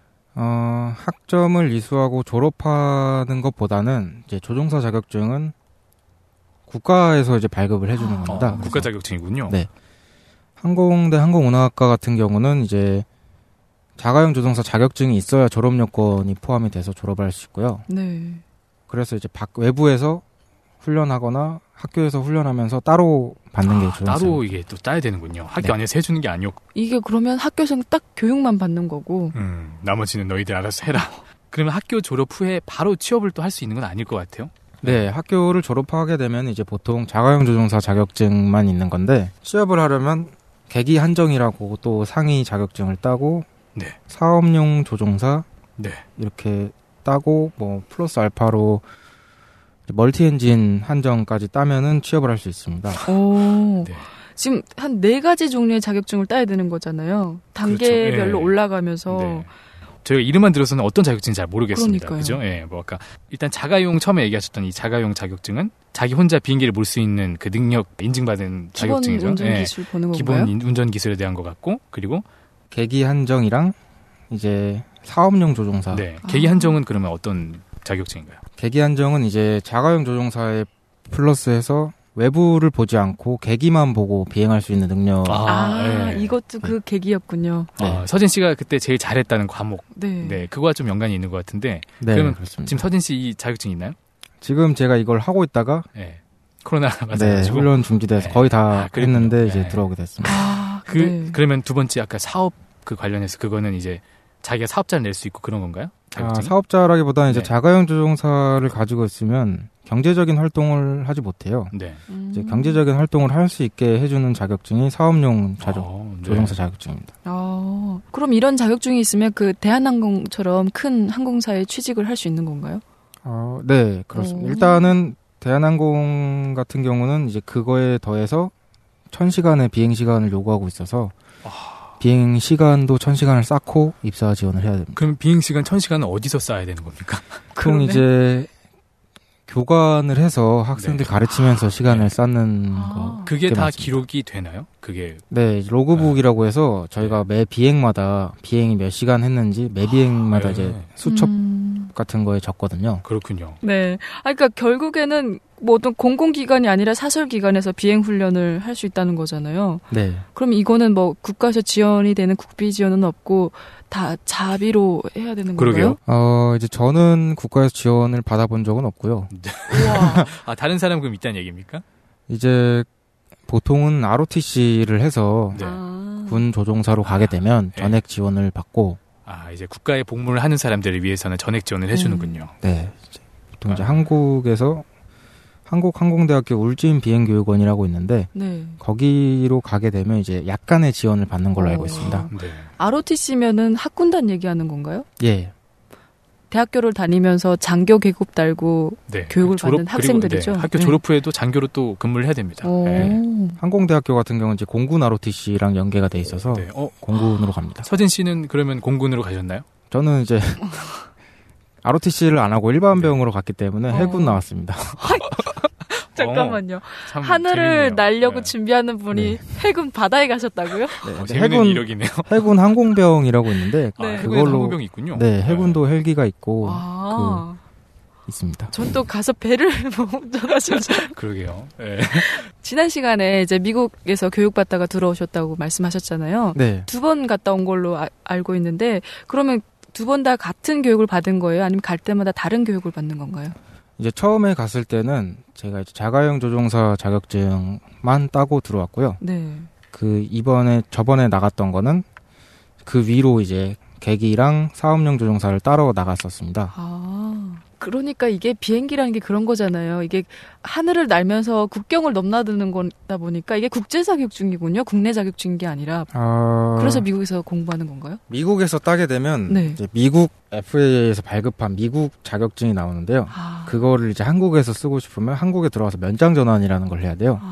학점을 이수하고 졸업하는 것보다는 이제 조종사 자격증은 국가에서 이제 발급을 해주는 겁니다. 국가 자격증이군요. 네. 항공대 항공운항학과 같은 경우는 이제 자가용 조종사 자격증이 있어야 졸업 요건이 포함이 돼서 졸업을 할 수 있고요. 네. 그래서 이제 외부에서 훈련하거나 학교에서 훈련하면서 따로 받는 게 조종사. 따로 이게 또 따야 되는군요. 학교 안에서 해주는 게 아니었고. 이게 그러면 학교에서는 딱 교육만 받는 거고. 나머지는 너희들 알아서 해라. 그러면 학교 졸업 후에 바로 취업을 또 할 수 있는 건 아닐 것 같아요. 네, 학교를 졸업하게 되면 이제 보통 자가용 조종사 자격증만 있는 건데 취업을 하려면 계기 한정이라고 또 상위 자격증을 따고 네. 사업용 조종사 네. 이렇게 따고 뭐 플러스 알파로 멀티 엔진 한정까지 따면은 취업을 할 수 있습니다. 오. 네. 지금 한 4가지 종류의 자격증을 따야 되는 거잖아요. 단계별로 그렇죠. 네. 올라가면서. 네. 저희가 이름만 들어서는 어떤 자격증인지 잘 모르겠습니다. 그러니까요. 그죠? 예, 뭐 아까 일단 자가용 처음에 얘기하셨던 이 자가용 자격증은 자기 혼자 비행기를 몰 수 있는 그 능력 인증받은 자격증이죠. 기본 운전 기술 보는 기본 건가요? 운전 기술에 대한 것 같고 그리고 계기 한정이랑 이제 사업용 조종사. 네. 계기 한정은 그러면 어떤 자격증인가요? 계기 한정은 이제 자가용 조종사에 플러스해서 외부를 보지 않고 계기만 보고 비행할 수 있는 능력. 네. 이것도 그 계기였군요. 네. 서진 씨가 그때 제일 잘했다는 과목. 네. 네, 그거와 좀 연관이 있는 것 같은데. 네, 그러면 그렇습니다. 지금 서진 씨 이 자격증 있나요? 지금 제가 이걸 하고 있다가 네. 코로나 네, 맞아가지고 훈련 중지돼서 거의 다 했는데 이제 네. 들어오게 됐습니다. 그러면 두 번째 아까 사업 그 관련해서 그거는 이제 자기가 사업자를 낼 수 있고 그런 건가요? 사업자라기보다는 이제 네. 자가용 조종사를 가지고 있으면 경제적인 활동을 하지 못해요. 네. 이제 경제적인 활동을 할 수 있게 해주는 자격증이 사업용 조종사 자격증입니다. 그럼 이런 자격증이 있으면 그 대한항공처럼 큰 항공사에 취직을 할 수 있는 건가요? 네, 그렇습니다. 일단은 대한항공 같은 경우는 이제 그거에 더해서 1000시간의 비행 시간을 요구하고 있어서 비행 시간도 1000시간을 쌓고 입사 지원을 해야 됩니다. 그럼 비행 시간 1000시간은 어디서 쌓아야 되는 겁니까? 그럼 이제 교관을 해서 학생들 가르치면서 시간을 쌓는 거. 그게 다 맞습니다. 기록이 되나요? 그게 네, 로그북이라고 해서 저희가 매 비행마다 비행이 몇 시간 했는지 매 비행마다 이제 수첩 같은 거에 적거든요. 그렇군요. 네. 그러니까 결국에는 뭐 어떤 공공기관이 아니라 사설기관에서 비행훈련을 할 수 있다는 거잖아요. 네. 그럼 이거는 뭐 국가에서 지원이 되는 국비 지원은 없고 다 자비로 해야 되는 건가요? 이제 저는 국가에서 지원을 받아본 적은 없고요. 다른 사람 그럼 있다는 얘기입니까? 이제 보통은 ROTC를 해서 네. 군 조종사로 가게 되면 전액 지원을 받고 이제 국가에 복무를 하는 사람들을 위해서는 전액 지원을 해주는군요. 네. 보통 이제 한국에서 한국항공대학교 울진 비행교육원이라고 있는데 네. 거기로 가게 되면 이제 약간의 지원을 받는 걸로 알고 있습니다. 네. ROTC면은 학군단 얘기하는 건가요? 예. 대학교를 다니면서 장교 계급 달고 교육을 받는 학생들이죠. 학교 졸업 후에도 장교로 또 근무를 해야 됩니다. 항공대학교 같은 경우는 이제 공군 ROTC랑 연계가 돼 있어서 공군으로 갑니다. 서진 씨는 그러면 공군으로 가셨나요? 저는 이제 ROTC를 안 하고 일반 병으로 갔기 때문에 해군 나왔습니다. 잠깐만요. 하늘을 날려고 준비하는 분이 해군 바다에 가셨다고요? 네, 해군 항공병이라고 있는데 해군에도 항공병이 있군요. 네, 해군도 헬기가 있고 있습니다. 전 또 가서 배를 운전하시는 그러게요. 네. 지난 시간에 이제 미국에서 교육받다가 들어오셨다고 말씀하셨잖아요. 네. 2번 갔다 온 걸로 알고 있는데 그러면 2번 다 같은 교육을 받은 거예요? 아니면 갈 때마다 다른 교육을 받는 건가요? 이제 처음에 갔을 때는 제가 이제 자가용 조종사 자격증만 따고 들어왔고요. 네. 저번에 나갔던 거는 그 위로 이제 계기랑 사업용 조종사를 따로 나갔었습니다. 그러니까 이게 비행기라는 게 그런 거잖아요. 이게 하늘을 날면서 국경을 넘나드는 거다 보니까 이게 국제 자격증이군요. 국내 자격증인 게 아니라. 그래서 미국에서 공부하는 건가요? 미국에서 따게 되면 이제 미국 FAA에서 발급한 미국 자격증이 나오는데요. 그거를 이제 한국에서 쓰고 싶으면 한국에 들어와서 면장 전환이라는 걸 해야 돼요.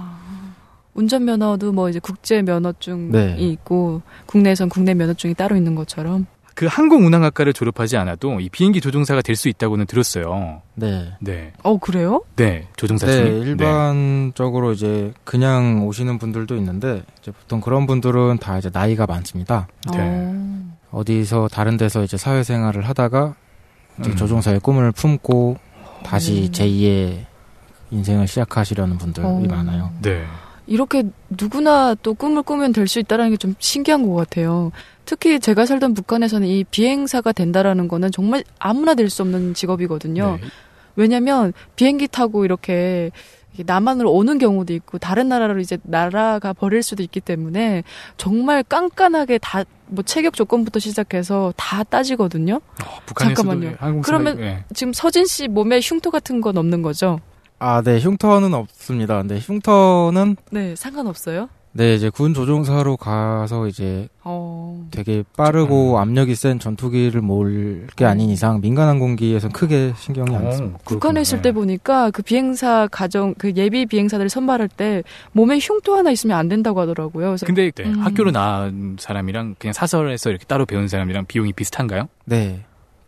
운전면허도 뭐 이제 국제 면허증이 있고 국내에선 국내 면허증이 따로 있는 것처럼. 그 항공운항학과를 졸업하지 않아도 이 비행기 조종사가 될 수 있다고는 들었어요. 네. 네. 그래요? 네, 조종사 네, 중에. 일반적으로 이제 그냥 오시는 분들도 있는데 이제 보통 그런 분들은 다 이제 나이가 많습니다. 네. 어디서 다른 데서 이제 사회생활을 하다가 이제 조종사의 꿈을 품고 다시 제2의 인생을 시작하시려는 분들이 많아요. 네. 이렇게 누구나 또 꿈을 꾸면 될 수 있다는 게 좀 신기한 것 같아요. 특히 제가 살던 북한에서는 이 비행사가 된다라는 거는 정말 아무나 될 수 없는 직업이거든요. 네. 왜냐면 비행기 타고 이렇게 남한으로 오는 경우도 있고 다른 나라로 이제 나라가 버릴 수도 있기 때문에 정말 깐깐하게 다 뭐 체격 조건부터 시작해서 다 따지거든요. 잠깐만요. 그러면 지금 서진 씨 몸에 흉터 같은 건 없는 거죠? 네, 흉터는 없습니다. 근데 흉터는 상관없어요? 네, 이제 군 조종사로 가서 이제 되게 빠르고 압력이 센 전투기를 몰 게 아닌 이상 민간 항공기에선 크게 신경이 안 씁니다. 북한에 있을 때 보니까 그 비행사 그 예비 비행사들을 선발할 때 몸에 흉터 하나 있으면 안 된다고 하더라고요. 그래서 근데 학교로 나온 사람이랑 그냥 사설에서 이렇게 따로 배운 사람이랑 비용이 비슷한가요? 네.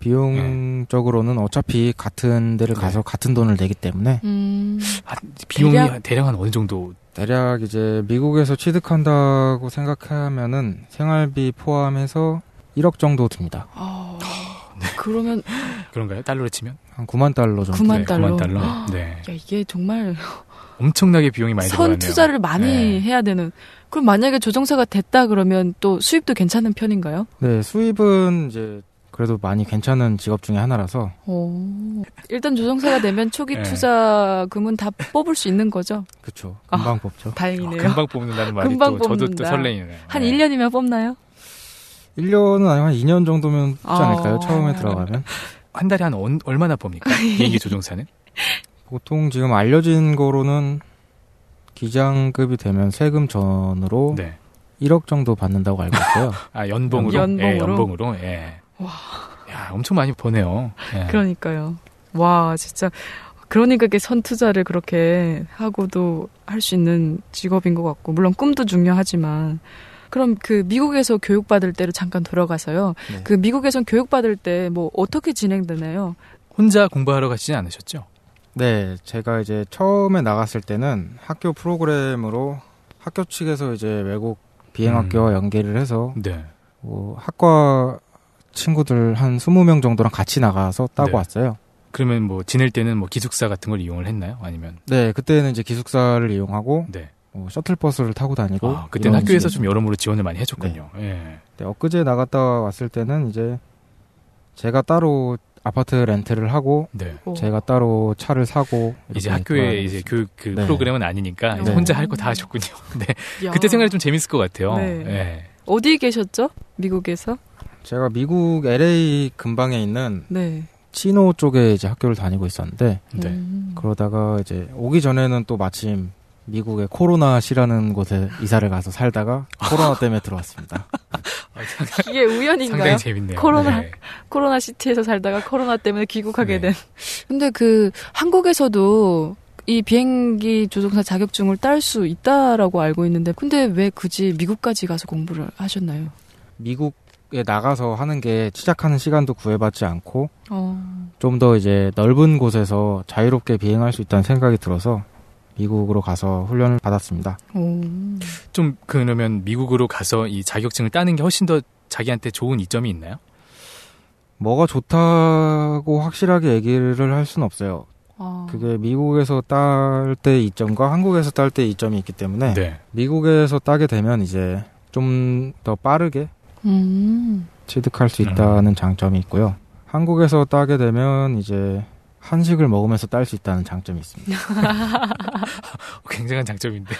비용적으로는 어차피 같은 데를 가서 같은 돈을 내기 때문에 비용이 대략 한 어느 정도? 대략 이제 미국에서 취득한다고 생각하면은 생활비 포함해서 1억 정도 듭니다. 그러면 그런가요? 달러로 치면? 한 9만 달러 정도. 9만 달러. 9만 달러. 네. 야, 이게 정말 엄청나게 비용이 많이 들어가네요. 선 투자를 많이 해야 되는. 그럼 만약에 조종사가 됐다 그러면 또 수입도 괜찮은 편인가요? 네, 수입은 이제 그래도 많이 괜찮은 직업 중에 하나라서. 일단 조종사가 되면 초기 투자금은 다 뽑을 수 있는 거죠? 그렇죠. 금방 뽑죠. 다행이네요. 금방 뽑는다는 말이 금방 또 저도 또 뽑는다. 설레이네요. 한 1년이면 뽑나요? 1년은 아니고 한 2년 정도면 뽑지 않을까요? 처음에 들어가면. 한 달에 한 얼마나 봅니까? 비행기 조종사는? 보통 지금 알려진 거로는 기장급이 되면 세금 전으로 1억 정도 받는다고 알고 있어요. 아, 연봉으로? 연봉으로? 예. 와. 야, 엄청 많이 버네요. 예. 그러니까요. 와, 진짜. 그러니까 이게 선투자를 그렇게 하고도 할 수 있는 직업인 것 같고, 물론 꿈도 중요하지만. 그럼 그 미국에서 교육받을 때로 잠깐 돌아가서요. 네. 그 미국에선 교육받을 때 뭐 어떻게 진행되나요? 혼자 공부하러 가시지 않으셨죠? 네, 제가 이제 처음에 나갔을 때는 학교 프로그램으로 학교 측에서 이제 외국 비행학교와 연계를 해서 뭐 학과 친구들 한 20명 정도랑 같이 나가서 따고 왔어요. 그러면 뭐 지낼 때는 뭐 기숙사 같은 걸 이용을 했나요? 아니면? 네, 그때는 이제 기숙사를 이용하고 셔틀버스를 타고 다니고. 그때는 학교에서 좀 여러모로 지원을 많이 해줬군요. 네, 엊그제 나갔다 왔을 때는 이제 제가 따로 아파트 렌트를 하고 제가 따로 차를 사고 이제 학교에 이제 교육 그 프로그램은 아니니까 이제 혼자 할 거 다 하셨군요. 네. 야. 그때 생활이 좀 재밌을 것 같아요. 네. 어디 계셨죠? 미국에서? 제가 미국 LA 근방에 있는 치노 쪽에 이제 학교를 다니고 있었는데 그러다가 이제 오기 전에는 또 마침 미국의 코로나시라는 곳에 이사를 가서 살다가 코로나 때문에 들어왔습니다. 이게 우연인가요? 상당히 재밌네요. 코로나 시티에서 살다가 코로나 때문에 귀국하게 된. 근데 그 한국에서도 이 비행기 조종사 자격증을 딸 수 있다라고 알고 있는데 근데 왜 굳이 미국까지 가서 공부를 하셨나요? 미국에 나가서 하는 게 시작하는 시간도 구애받지 않고 좀 더 이제 넓은 곳에서 자유롭게 비행할 수 있다는 생각이 들어서 미국으로 가서 훈련을 받았습니다. 좀 그러면 미국으로 가서 이 자격증을 따는 게 훨씬 더 자기한테 좋은 이점이 있나요? 뭐가 좋다고 확실하게 얘기를 할 수는 없어요. 그게 미국에서 딸 때 이점과 한국에서 딸 때 이점이 있기 때문에 미국에서 따게 되면 이제 좀 더 빠르게 취득할 수 있다는 장점이 있고요. 한국에서 따게 되면 이제 한식을 먹으면서 딸 수 있다는 장점이 있습니다. 굉장한 장점인데요.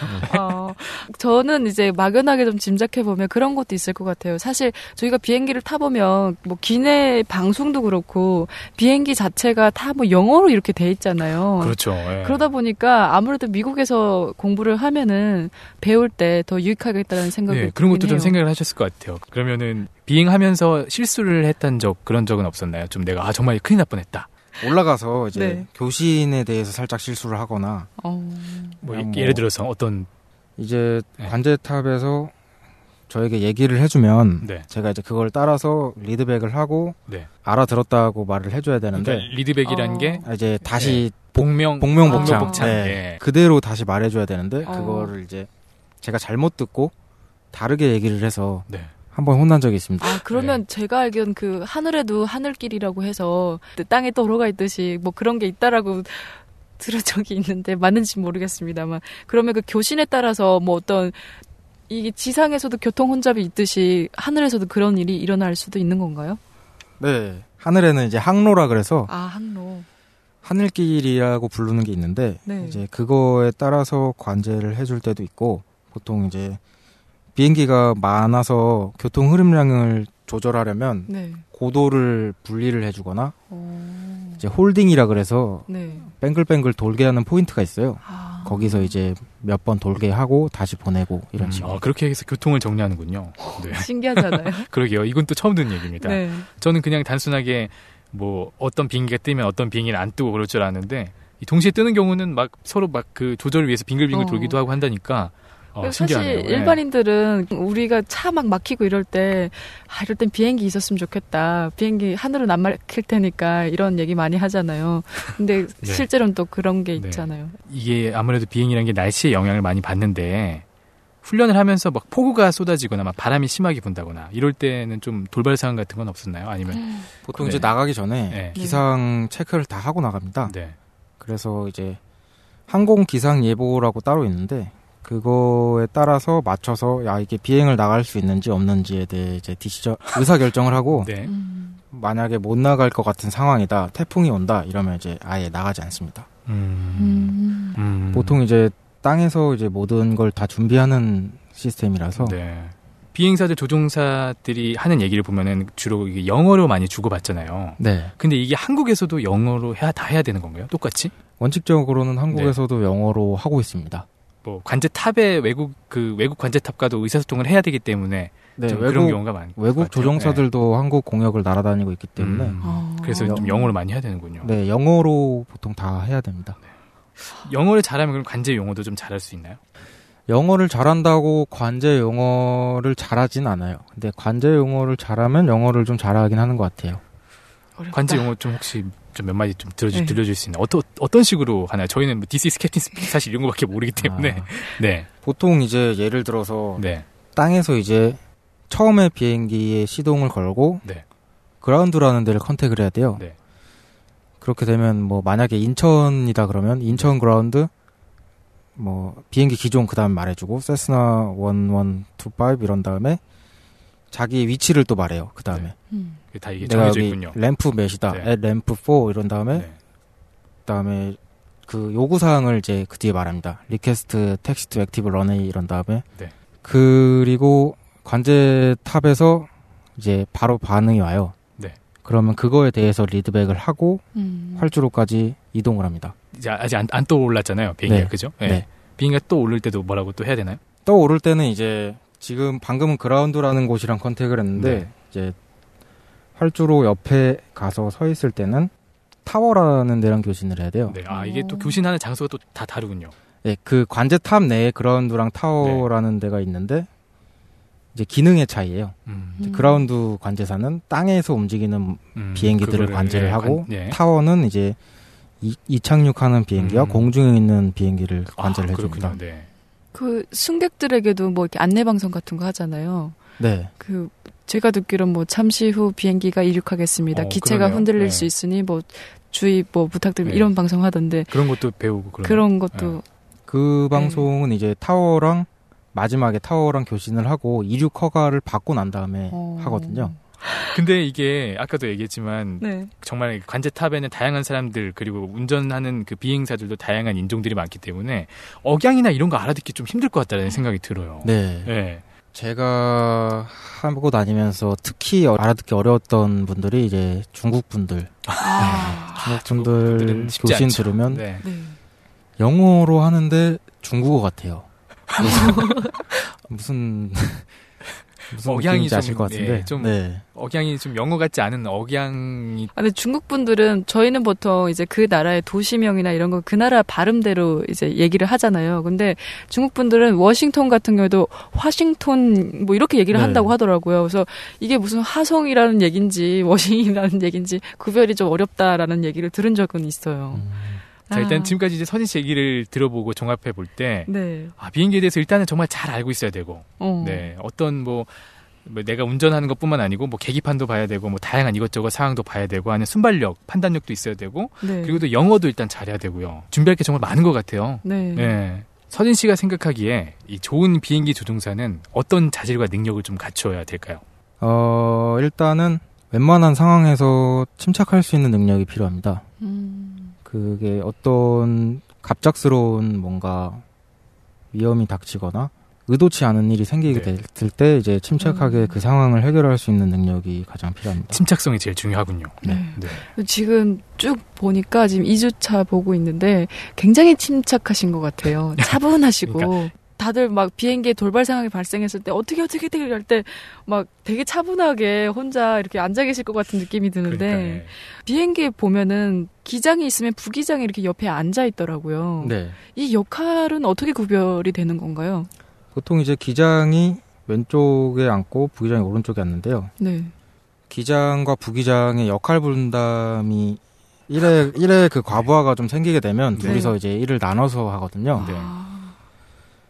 저는 이제 막연하게 좀 짐작해보면 그런 것도 있을 것 같아요. 사실 저희가 비행기를 타보면 뭐 기내 방송도 그렇고 비행기 자체가 다 뭐 영어로 이렇게 돼 있잖아요. 그렇죠. 그러다 보니까 아무래도 미국에서 공부를 하면은 배울 때 더 유익하겠다는 생각이 그런 것도 좀 생각을 하셨을 것 같아요. 그러면은 비행하면서 실수를 했던 그런 적은 없었나요? 좀 내가 정말 큰일 날 뻔했다. 올라가서 이제 교신에 대해서 살짝 실수를 하거나 뭐 예를 들어서 어떤 이제 관제탑에서 저에게 얘기를 해주면 제가 이제 그걸 따라서 리드백을 하고 알아들었다고 말을 해줘야 되는데 그러니까 리드백이라는 게 이제 다시 복명복창 그대로 다시 말해줘야 되는데 그거를 이제 제가 잘못 듣고 다르게 얘기를 해서 한번 혼난 적이 있습니다. 그러면 제가 알기로는 그 하늘에도 하늘길이라고 해서 땅에 도로가 있듯이 뭐 그런 게 있다라고 들은 적이 있는데 맞는지 모르겠습니다만 그러면 그 교신에 따라서 뭐 어떤 이게 지상에서도 교통 혼잡이 있듯이 하늘에서도 그런 일이 일어날 수도 있는 건가요? 네. 하늘에는 이제 항로라 그래서 항로. 하늘길이라고 부르는 게 있는데 이제 그거에 따라서 관제를 해줄 때도 있고 보통 이제 비행기가 많아서 교통 흐름량을 조절하려면 고도를 분리를 해주거나 이제 홀딩이라 그래서 뱅글뱅글 돌게 하는 포인트가 있어요. 거기서 이제 몇 번 돌게 하고 다시 보내고 이런 식으로. 그렇게 해서 교통을 정리하는군요. 신기하잖아요. 그러게요. 이건 또 처음 듣는 얘기입니다. 저는 그냥 단순하게 뭐 어떤 비행기가 뜨면 어떤 비행기는 안 뜨고 그럴 줄 알았는데 동시에 뜨는 경우는 막 서로 막 그 조절을 위해서 빙글빙글 돌기도 하고 한다니까 신기하네요. 사실 일반인들은 우리가 차 막 막히고 이럴 땐 비행기 있었으면 좋겠다. 비행기 하늘은 안 막힐 테니까 이런 얘기 많이 하잖아요. 근데 실제로는 또 그런 게 있잖아요. 이게 아무래도 비행이라는 게 날씨에 영향을 많이 받는데 훈련을 하면서 막 폭우가 쏟아지거나 막 바람이 심하게 분다거나 이럴 때는 좀 돌발 상황 같은 건 없었나요? 아니면 보통 네. 이제 나가기 전에 네. 기상 체크를 다 하고 나갑니다. 네. 그래서 이제 항공 기상 예보라고 따로 있는데 그거에 따라서 맞춰서 야 이게 비행을 나갈 수 있는지 없는지에 대해 이제 의사 결정을 하고 네. 만약에 못 나갈 것 같은 상황이다, 태풍이 온다 이러면 이제 아예 나가지 않습니다. 보통 이제 땅에서 이제 모든 걸 다 준비하는 시스템이라서. 네. 비행사들 조종사들이 하는 얘기를 보면은 주로 이게 영어로 많이 주고받잖아요. 네. 근데 이게 한국에서도 영어로 다 해야 되는 건가요? 똑같이? 원칙적으로는 한국에서도 영어로 하고 있습니다. 뭐 관제탑에 외국 관제탑과도 의사소통을 해야 되기 때문에 네, 좀 그런 경우가 많고 외국 조종사들도 한국 공역을 날아다니고 있기 때문에 그래서 좀 영어를 많이 해야 되는군요. 네, 영어로 보통 다 해야 됩니다. 네. 영어를 잘하면 그럼 관제 용어도 좀 잘할 수 있나요? 영어를 잘한다고 관제 용어를 잘하진 않아요. 근데 관제 용어를 잘하면 영어를 좀 잘하긴 하는 것 같아요. 어렵다. 관제 용어 좀 혹시 좀 몇 마디 좀 들려줄 수 있나요? 어떤 식으로 하나요? 저희는 뭐 This is Captain Speak 사실 이런 거밖에 모르기 때문에. 네. 보통 이제 예를 들어서 네. 땅에서 이제 처음에 비행기에 시동을 걸고 네. 그라운드라는 데를 컨택을 해야 돼요. 네. 그렇게 되면 뭐 만약에 인천이다 그러면 인천 그라운드 뭐 비행기 기종 그 다음에 말해주고 세스나 1125 이런 다음에 자기 위치를 또 말해요. 그 다음에 다 이게 내가 정해져 여기 있군요. 램프 몇이다, 네. 램프 4 이런 다음에 네. 그다음에 그 요구 사항을 이제 그 뒤에 말합니다. 리퀘스트 텍스트 액티브 런웨이 이런 다음에 네. 그리고 관제 탑에서 이제 바로 반응이 와요. 네. 그러면 그거에 대해서 리드백을 하고 활주로까지 이동을 합니다. 이제 아직 안 떠올랐잖아요. 비행기가 네. 그죠? 네. 비행기가 또 오를 때도 뭐라고 또 해야 되나요? 떠오를 때는 이제 지금 방금은 그라운드라는 곳이랑 컨택을 했는데 네. 이제 활주로 옆에 가서 서 있을 때는 타워라는 데랑 교신을 해야 돼요. 네. 아 이게 또 교신하는 장소가 또 다 다르군요. 네, 그 관제탑 내에 그라운드랑 타워라는 데가 있는데 이제 기능의 차이예요. 이제 그라운드 관제사는 땅에서 움직이는 비행기들을 그거를, 관제를 하고 네. 타워는 이제 이착륙하는 비행기와 공중에 있는 비행기를 관제를 해줍니다. 그렇군요. 네. 그 승객들에게도 뭐 이렇게 안내 방송 같은 거 하잖아요. 네. 그 제가 듣기로는 뭐 잠시 후 비행기가 이륙하겠습니다. 기체가 그러네요. 흔들릴 네. 수 있으니 뭐 주의 뭐 부탁드립니다. 네. 이런 방송 하던데 그런 것도 배우고 그런 것도 그 방송은 이제 타워랑 마지막에 타워랑 교신을 하고 이륙 허가를 받고 난 다음에 하거든요. 근데 이게 아까도 얘기했지만 네. 정말 관제탑에는 다양한 사람들 그리고 운전하는 그 비행사들도 다양한 인종들이 많기 때문에 억양이나 이런 거 알아듣기 좀 힘들 것 같다는 생각이 들어요. 네. 네. 제가 하고 다니면서 특히 알아듣기 어려웠던 분들이 이제 중국 분들. 중국 분들 교신 않죠. 들으면 네. 영어로 하는데 중국어 같아요. 무슨 억양이 느낌인지 아실 좀, 것 같은데. 예, 좀 네. 억양이 좀 영어 같지 않은 억양이. 근데 중국 분들은 저희는 보통 이제 그 나라의 도시명이나 이런 거 그 나라 발음대로 이제 얘기를 하잖아요. 근데 중국 분들은 워싱턴 같은 경우도 화싱턴 뭐 이렇게 얘기를 네. 한다고 하더라고요. 그래서 이게 무슨 화성이라는 얘기인지 워싱이라는 얘기인지 구별이 좀 어렵다라는 얘기를 들은 적은 있어요. 자, 일단 지금까지 이제 선희 씨 얘기를 들어보고 종합해 볼 때, 네. 비행기에 대해서 일단은 정말 잘 알고 있어야 되고, 네, 어떤 뭐 내가 운전하는 것뿐만 아니고 뭐 계기판도 봐야 되고 뭐 다양한 이것저것 상황도 봐야 되고 하는 순발력, 판단력도 있어야 되고, 네. 그리고 또 영어도 일단 잘해야 되고요. 준비할 게 정말 많은 것 같아요. 네. 네. 서진 씨가 생각하기에 이 좋은 비행기 조종사는 어떤 자질과 능력을 좀 갖춰야 될까요? 일단은 웬만한 상황에서 침착할 수 있는 능력이 필요합니다. 그게 어떤 갑작스러운 뭔가 위험이 닥치거나 의도치 않은 일이 생기게 될 때 이제 침착하게 그 상황을 해결할 수 있는 능력이 가장 필요합니다. 침착성이 제일 중요하군요. 네. 지금 쭉 보니까 지금 2주차 보고 있는데 굉장히 침착하신 것 같아요. 차분하시고. 그러니까. 다들 막 비행기에 돌발 상황이 발생했을 때 어떻게 할 때 막 되게 차분하게 혼자 이렇게 앉아 계실 것 같은 느낌이 드는데 그러니까, 비행기에 보면은 기장이 있으면 부기장이 이렇게 옆에 앉아 있더라고요. 네. 이 역할은 어떻게 구별이 되는 건가요? 보통 이제 기장이 왼쪽에 앉고 부기장이 오른쪽에 앉는데요. 네. 기장과 부기장의 역할 분담이 일에 그 과부하가 좀 생기게 되면 둘이서 이제 일을 나눠서 하거든요. 네.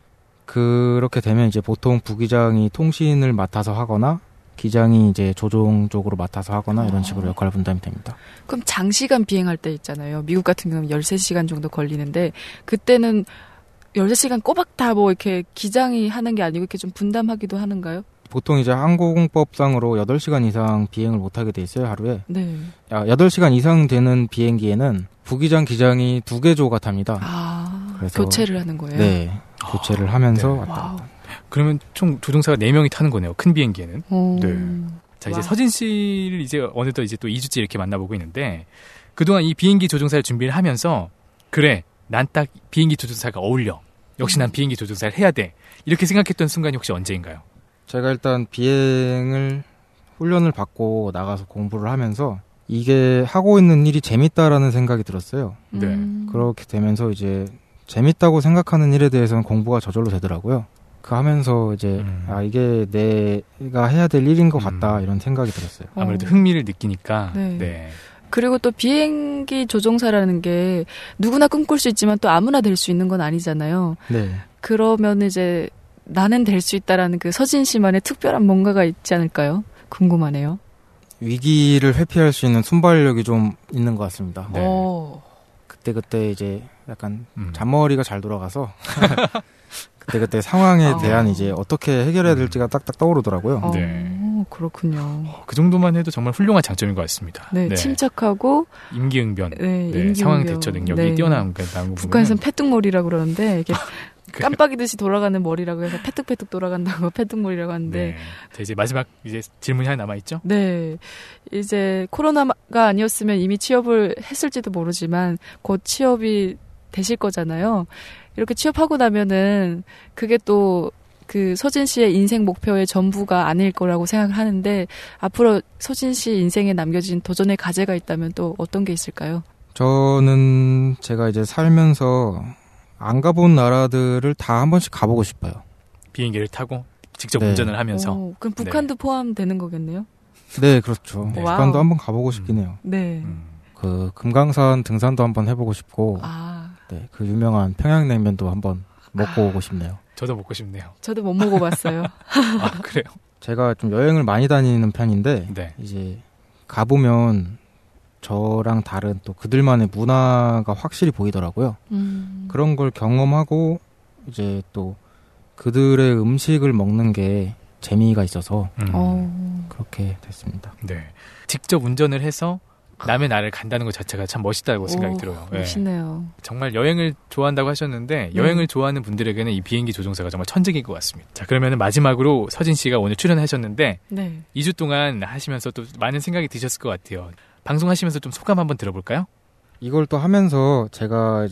그렇게 되면 이제 보통 부기장이 통신을 맡아서 하거나 기장이 이제 조종 쪽으로 맡아서 하거나 이런 식으로 역할 분담이 됩니다. 그럼 장시간 비행할 때 있잖아요. 미국 같은 경우는 13시간 정도 걸리는데 그때는 13시간 꼬박 다 뭐 이렇게 기장이 하는 게 아니고 이렇게 좀 분담하기도 하는가요? 보통 이제 항공법상으로 8시간 이상 비행을 못하게 돼 있어요, 하루에. 네. 8시간 이상 되는 비행기에는 부기장, 기장이 2개 조가 탑니다. 그래서 교체를 하는 거예요? 네. 교체를 하면서 네. 왔다 갔다. 그러면 총 조종사가 4명이 타는 거네요. 큰 비행기에는. 오. 네. 자, 이제 서진 씨를 이제 어느덧 이제 또 2주째 이렇게 만나보고 있는데 그동안 이 비행기 조종사를 준비를 하면서 그래, 난 딱 비행기 조종사가 어울려. 역시 난 비행기 조종사를 해야 돼. 이렇게 생각했던 순간이 혹시 언제인가요? 제가 일단 비행을 훈련을 받고 나가서 공부를 하면서 이게 하고 있는 일이 재밌다라는 생각이 들었어요. 네. 그렇게 되면서 이제 재밌다고 생각하는 일에 대해서는 공부가 저절로 되더라고요. 그 하면서 이제 이게 내가 해야 될 일인 것 같다 이런 생각이 들었어요. 아무래도 흥미를 느끼니까. 네. 네. 그리고 또 비행기 조종사라는 게 누구나 꿈꿀 수 있지만 또 아무나 될 수 있는 건 아니잖아요. 네. 그러면 이제 나는 될 수 있다라는 그 서진 씨만의 특별한 뭔가가 있지 않을까요? 궁금하네요. 위기를 회피할 수 있는 순발력이 좀 있는 것 같습니다. 네. 그때 이제 약간 잔머리가 잘 돌아가서 그때 상황에 대한 이제 어떻게 해결해야 될지가 딱딱 떠오르더라고요. 네. 그렇군요. 그 정도만 해도 정말 훌륭한 장점인 것 같습니다. 네, 네. 침착하고 임기응변, 네, 상황 대처 능력이 뛰어난 부분. 북한에서는 패뚝머리라고 그러는데 이게 깜빡이듯이 돌아가는 머리라고 해서 패뚝패뚝 돌아간다고 패뚝머리라고 하는데. 네. 자, 이제 마지막 이제 질문이 하나 남아 있죠? 네, 이제 코로나가 아니었으면 이미 취업을 했을지도 모르지만 곧 취업이 되실 거잖아요. 이렇게 취업하고 나면은 그게 또 그 서진 씨의 인생 목표의 전부가 아닐 거라고 생각을 하는데 앞으로 서진 씨 인생에 남겨진 도전의 과제가 있다면 또 어떤 게 있을까요? 저는 제가 이제 살면서 안 가본 나라들을 다 한 번씩 가보고 싶어요. 비행기를 타고 직접 운전을 하면서. 그럼 북한도 포함되는 거겠네요? 네, 그렇죠. 북한도 한번 가보고 싶긴 해요. 네. 그 금강산 등산도 한번 해보고 싶고, 네, 그 유명한 평양냉면도 한번 먹고 오고 싶네요. 저도 먹고 싶네요. 저도 못 먹어봤어요. 그래요? 제가 좀 여행을 많이 다니는 편인데, 네. 이제 가보면 저랑 다른 또 그들만의 문화가 확실히 보이더라고요. 그런 걸 경험하고 이제 또 그들의 음식을 먹는 게 재미가 있어서 그렇게 됐습니다. 네, 직접 운전을 해서 남의 나라를 간다는 것 자체가 참 멋있다고 생각이 들어요. 멋있네요. 네. 정말 여행을 좋아한다고 하셨는데 여행을 좋아하는 분들에게는 이 비행기 조종사가 정말 천직일 것 같습니다. 자, 그러면 마지막으로 서진 씨가 오늘 출연하셨는데 2주 동안 하시면서 또 많은 생각이 드셨을 것 같아요. 방송하시면서 좀 소감 한번 들어볼까요? 이걸 또 하면서 제가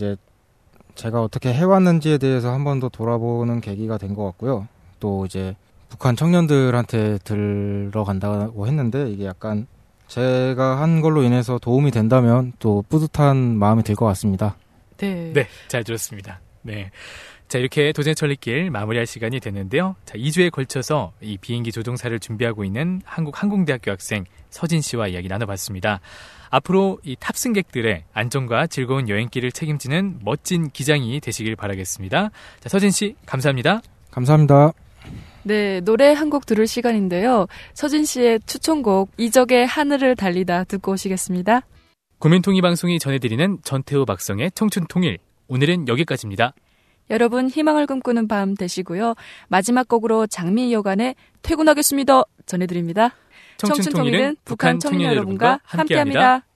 어떻게 해왔는지에 대해서 한 번 더 돌아보는 계기가 된 것 같고요. 또 이제 북한 청년들한테 들어간다고 했는데 이게 약간 제가 한 걸로 인해서 도움이 된다면 또 뿌듯한 마음이 들 것 같습니다. 네. 네, 잘 들었습니다. 네. 자, 이렇게 도전의 천리길 마무리할 시간이 됐는데요. 자, 2주에 걸쳐서 이 비행기 조종사를 준비하고 있는 한국항공대학교 학생 서진 씨와 이야기 나눠봤습니다. 앞으로 이 탑승객들의 안전과 즐거운 여행길을 책임지는 멋진 기장이 되시길 바라겠습니다. 자, 서진 씨, 감사합니다. 감사합니다. 네, 노래 한 곡 들을 시간인데요. 서진 씨의 추천곡 이적의 하늘을 달리다 듣고 오시겠습니다. 국민통일 방송이 전해드리는 전태호 박성의 청춘통일. 오늘은 여기까지입니다. 여러분 희망을 꿈꾸는 밤 되시고요. 마지막 곡으로 장미 여관의 퇴근하겠습니다 전해드립니다. 청춘통일은 북한 청년 여러분과 함께합니다.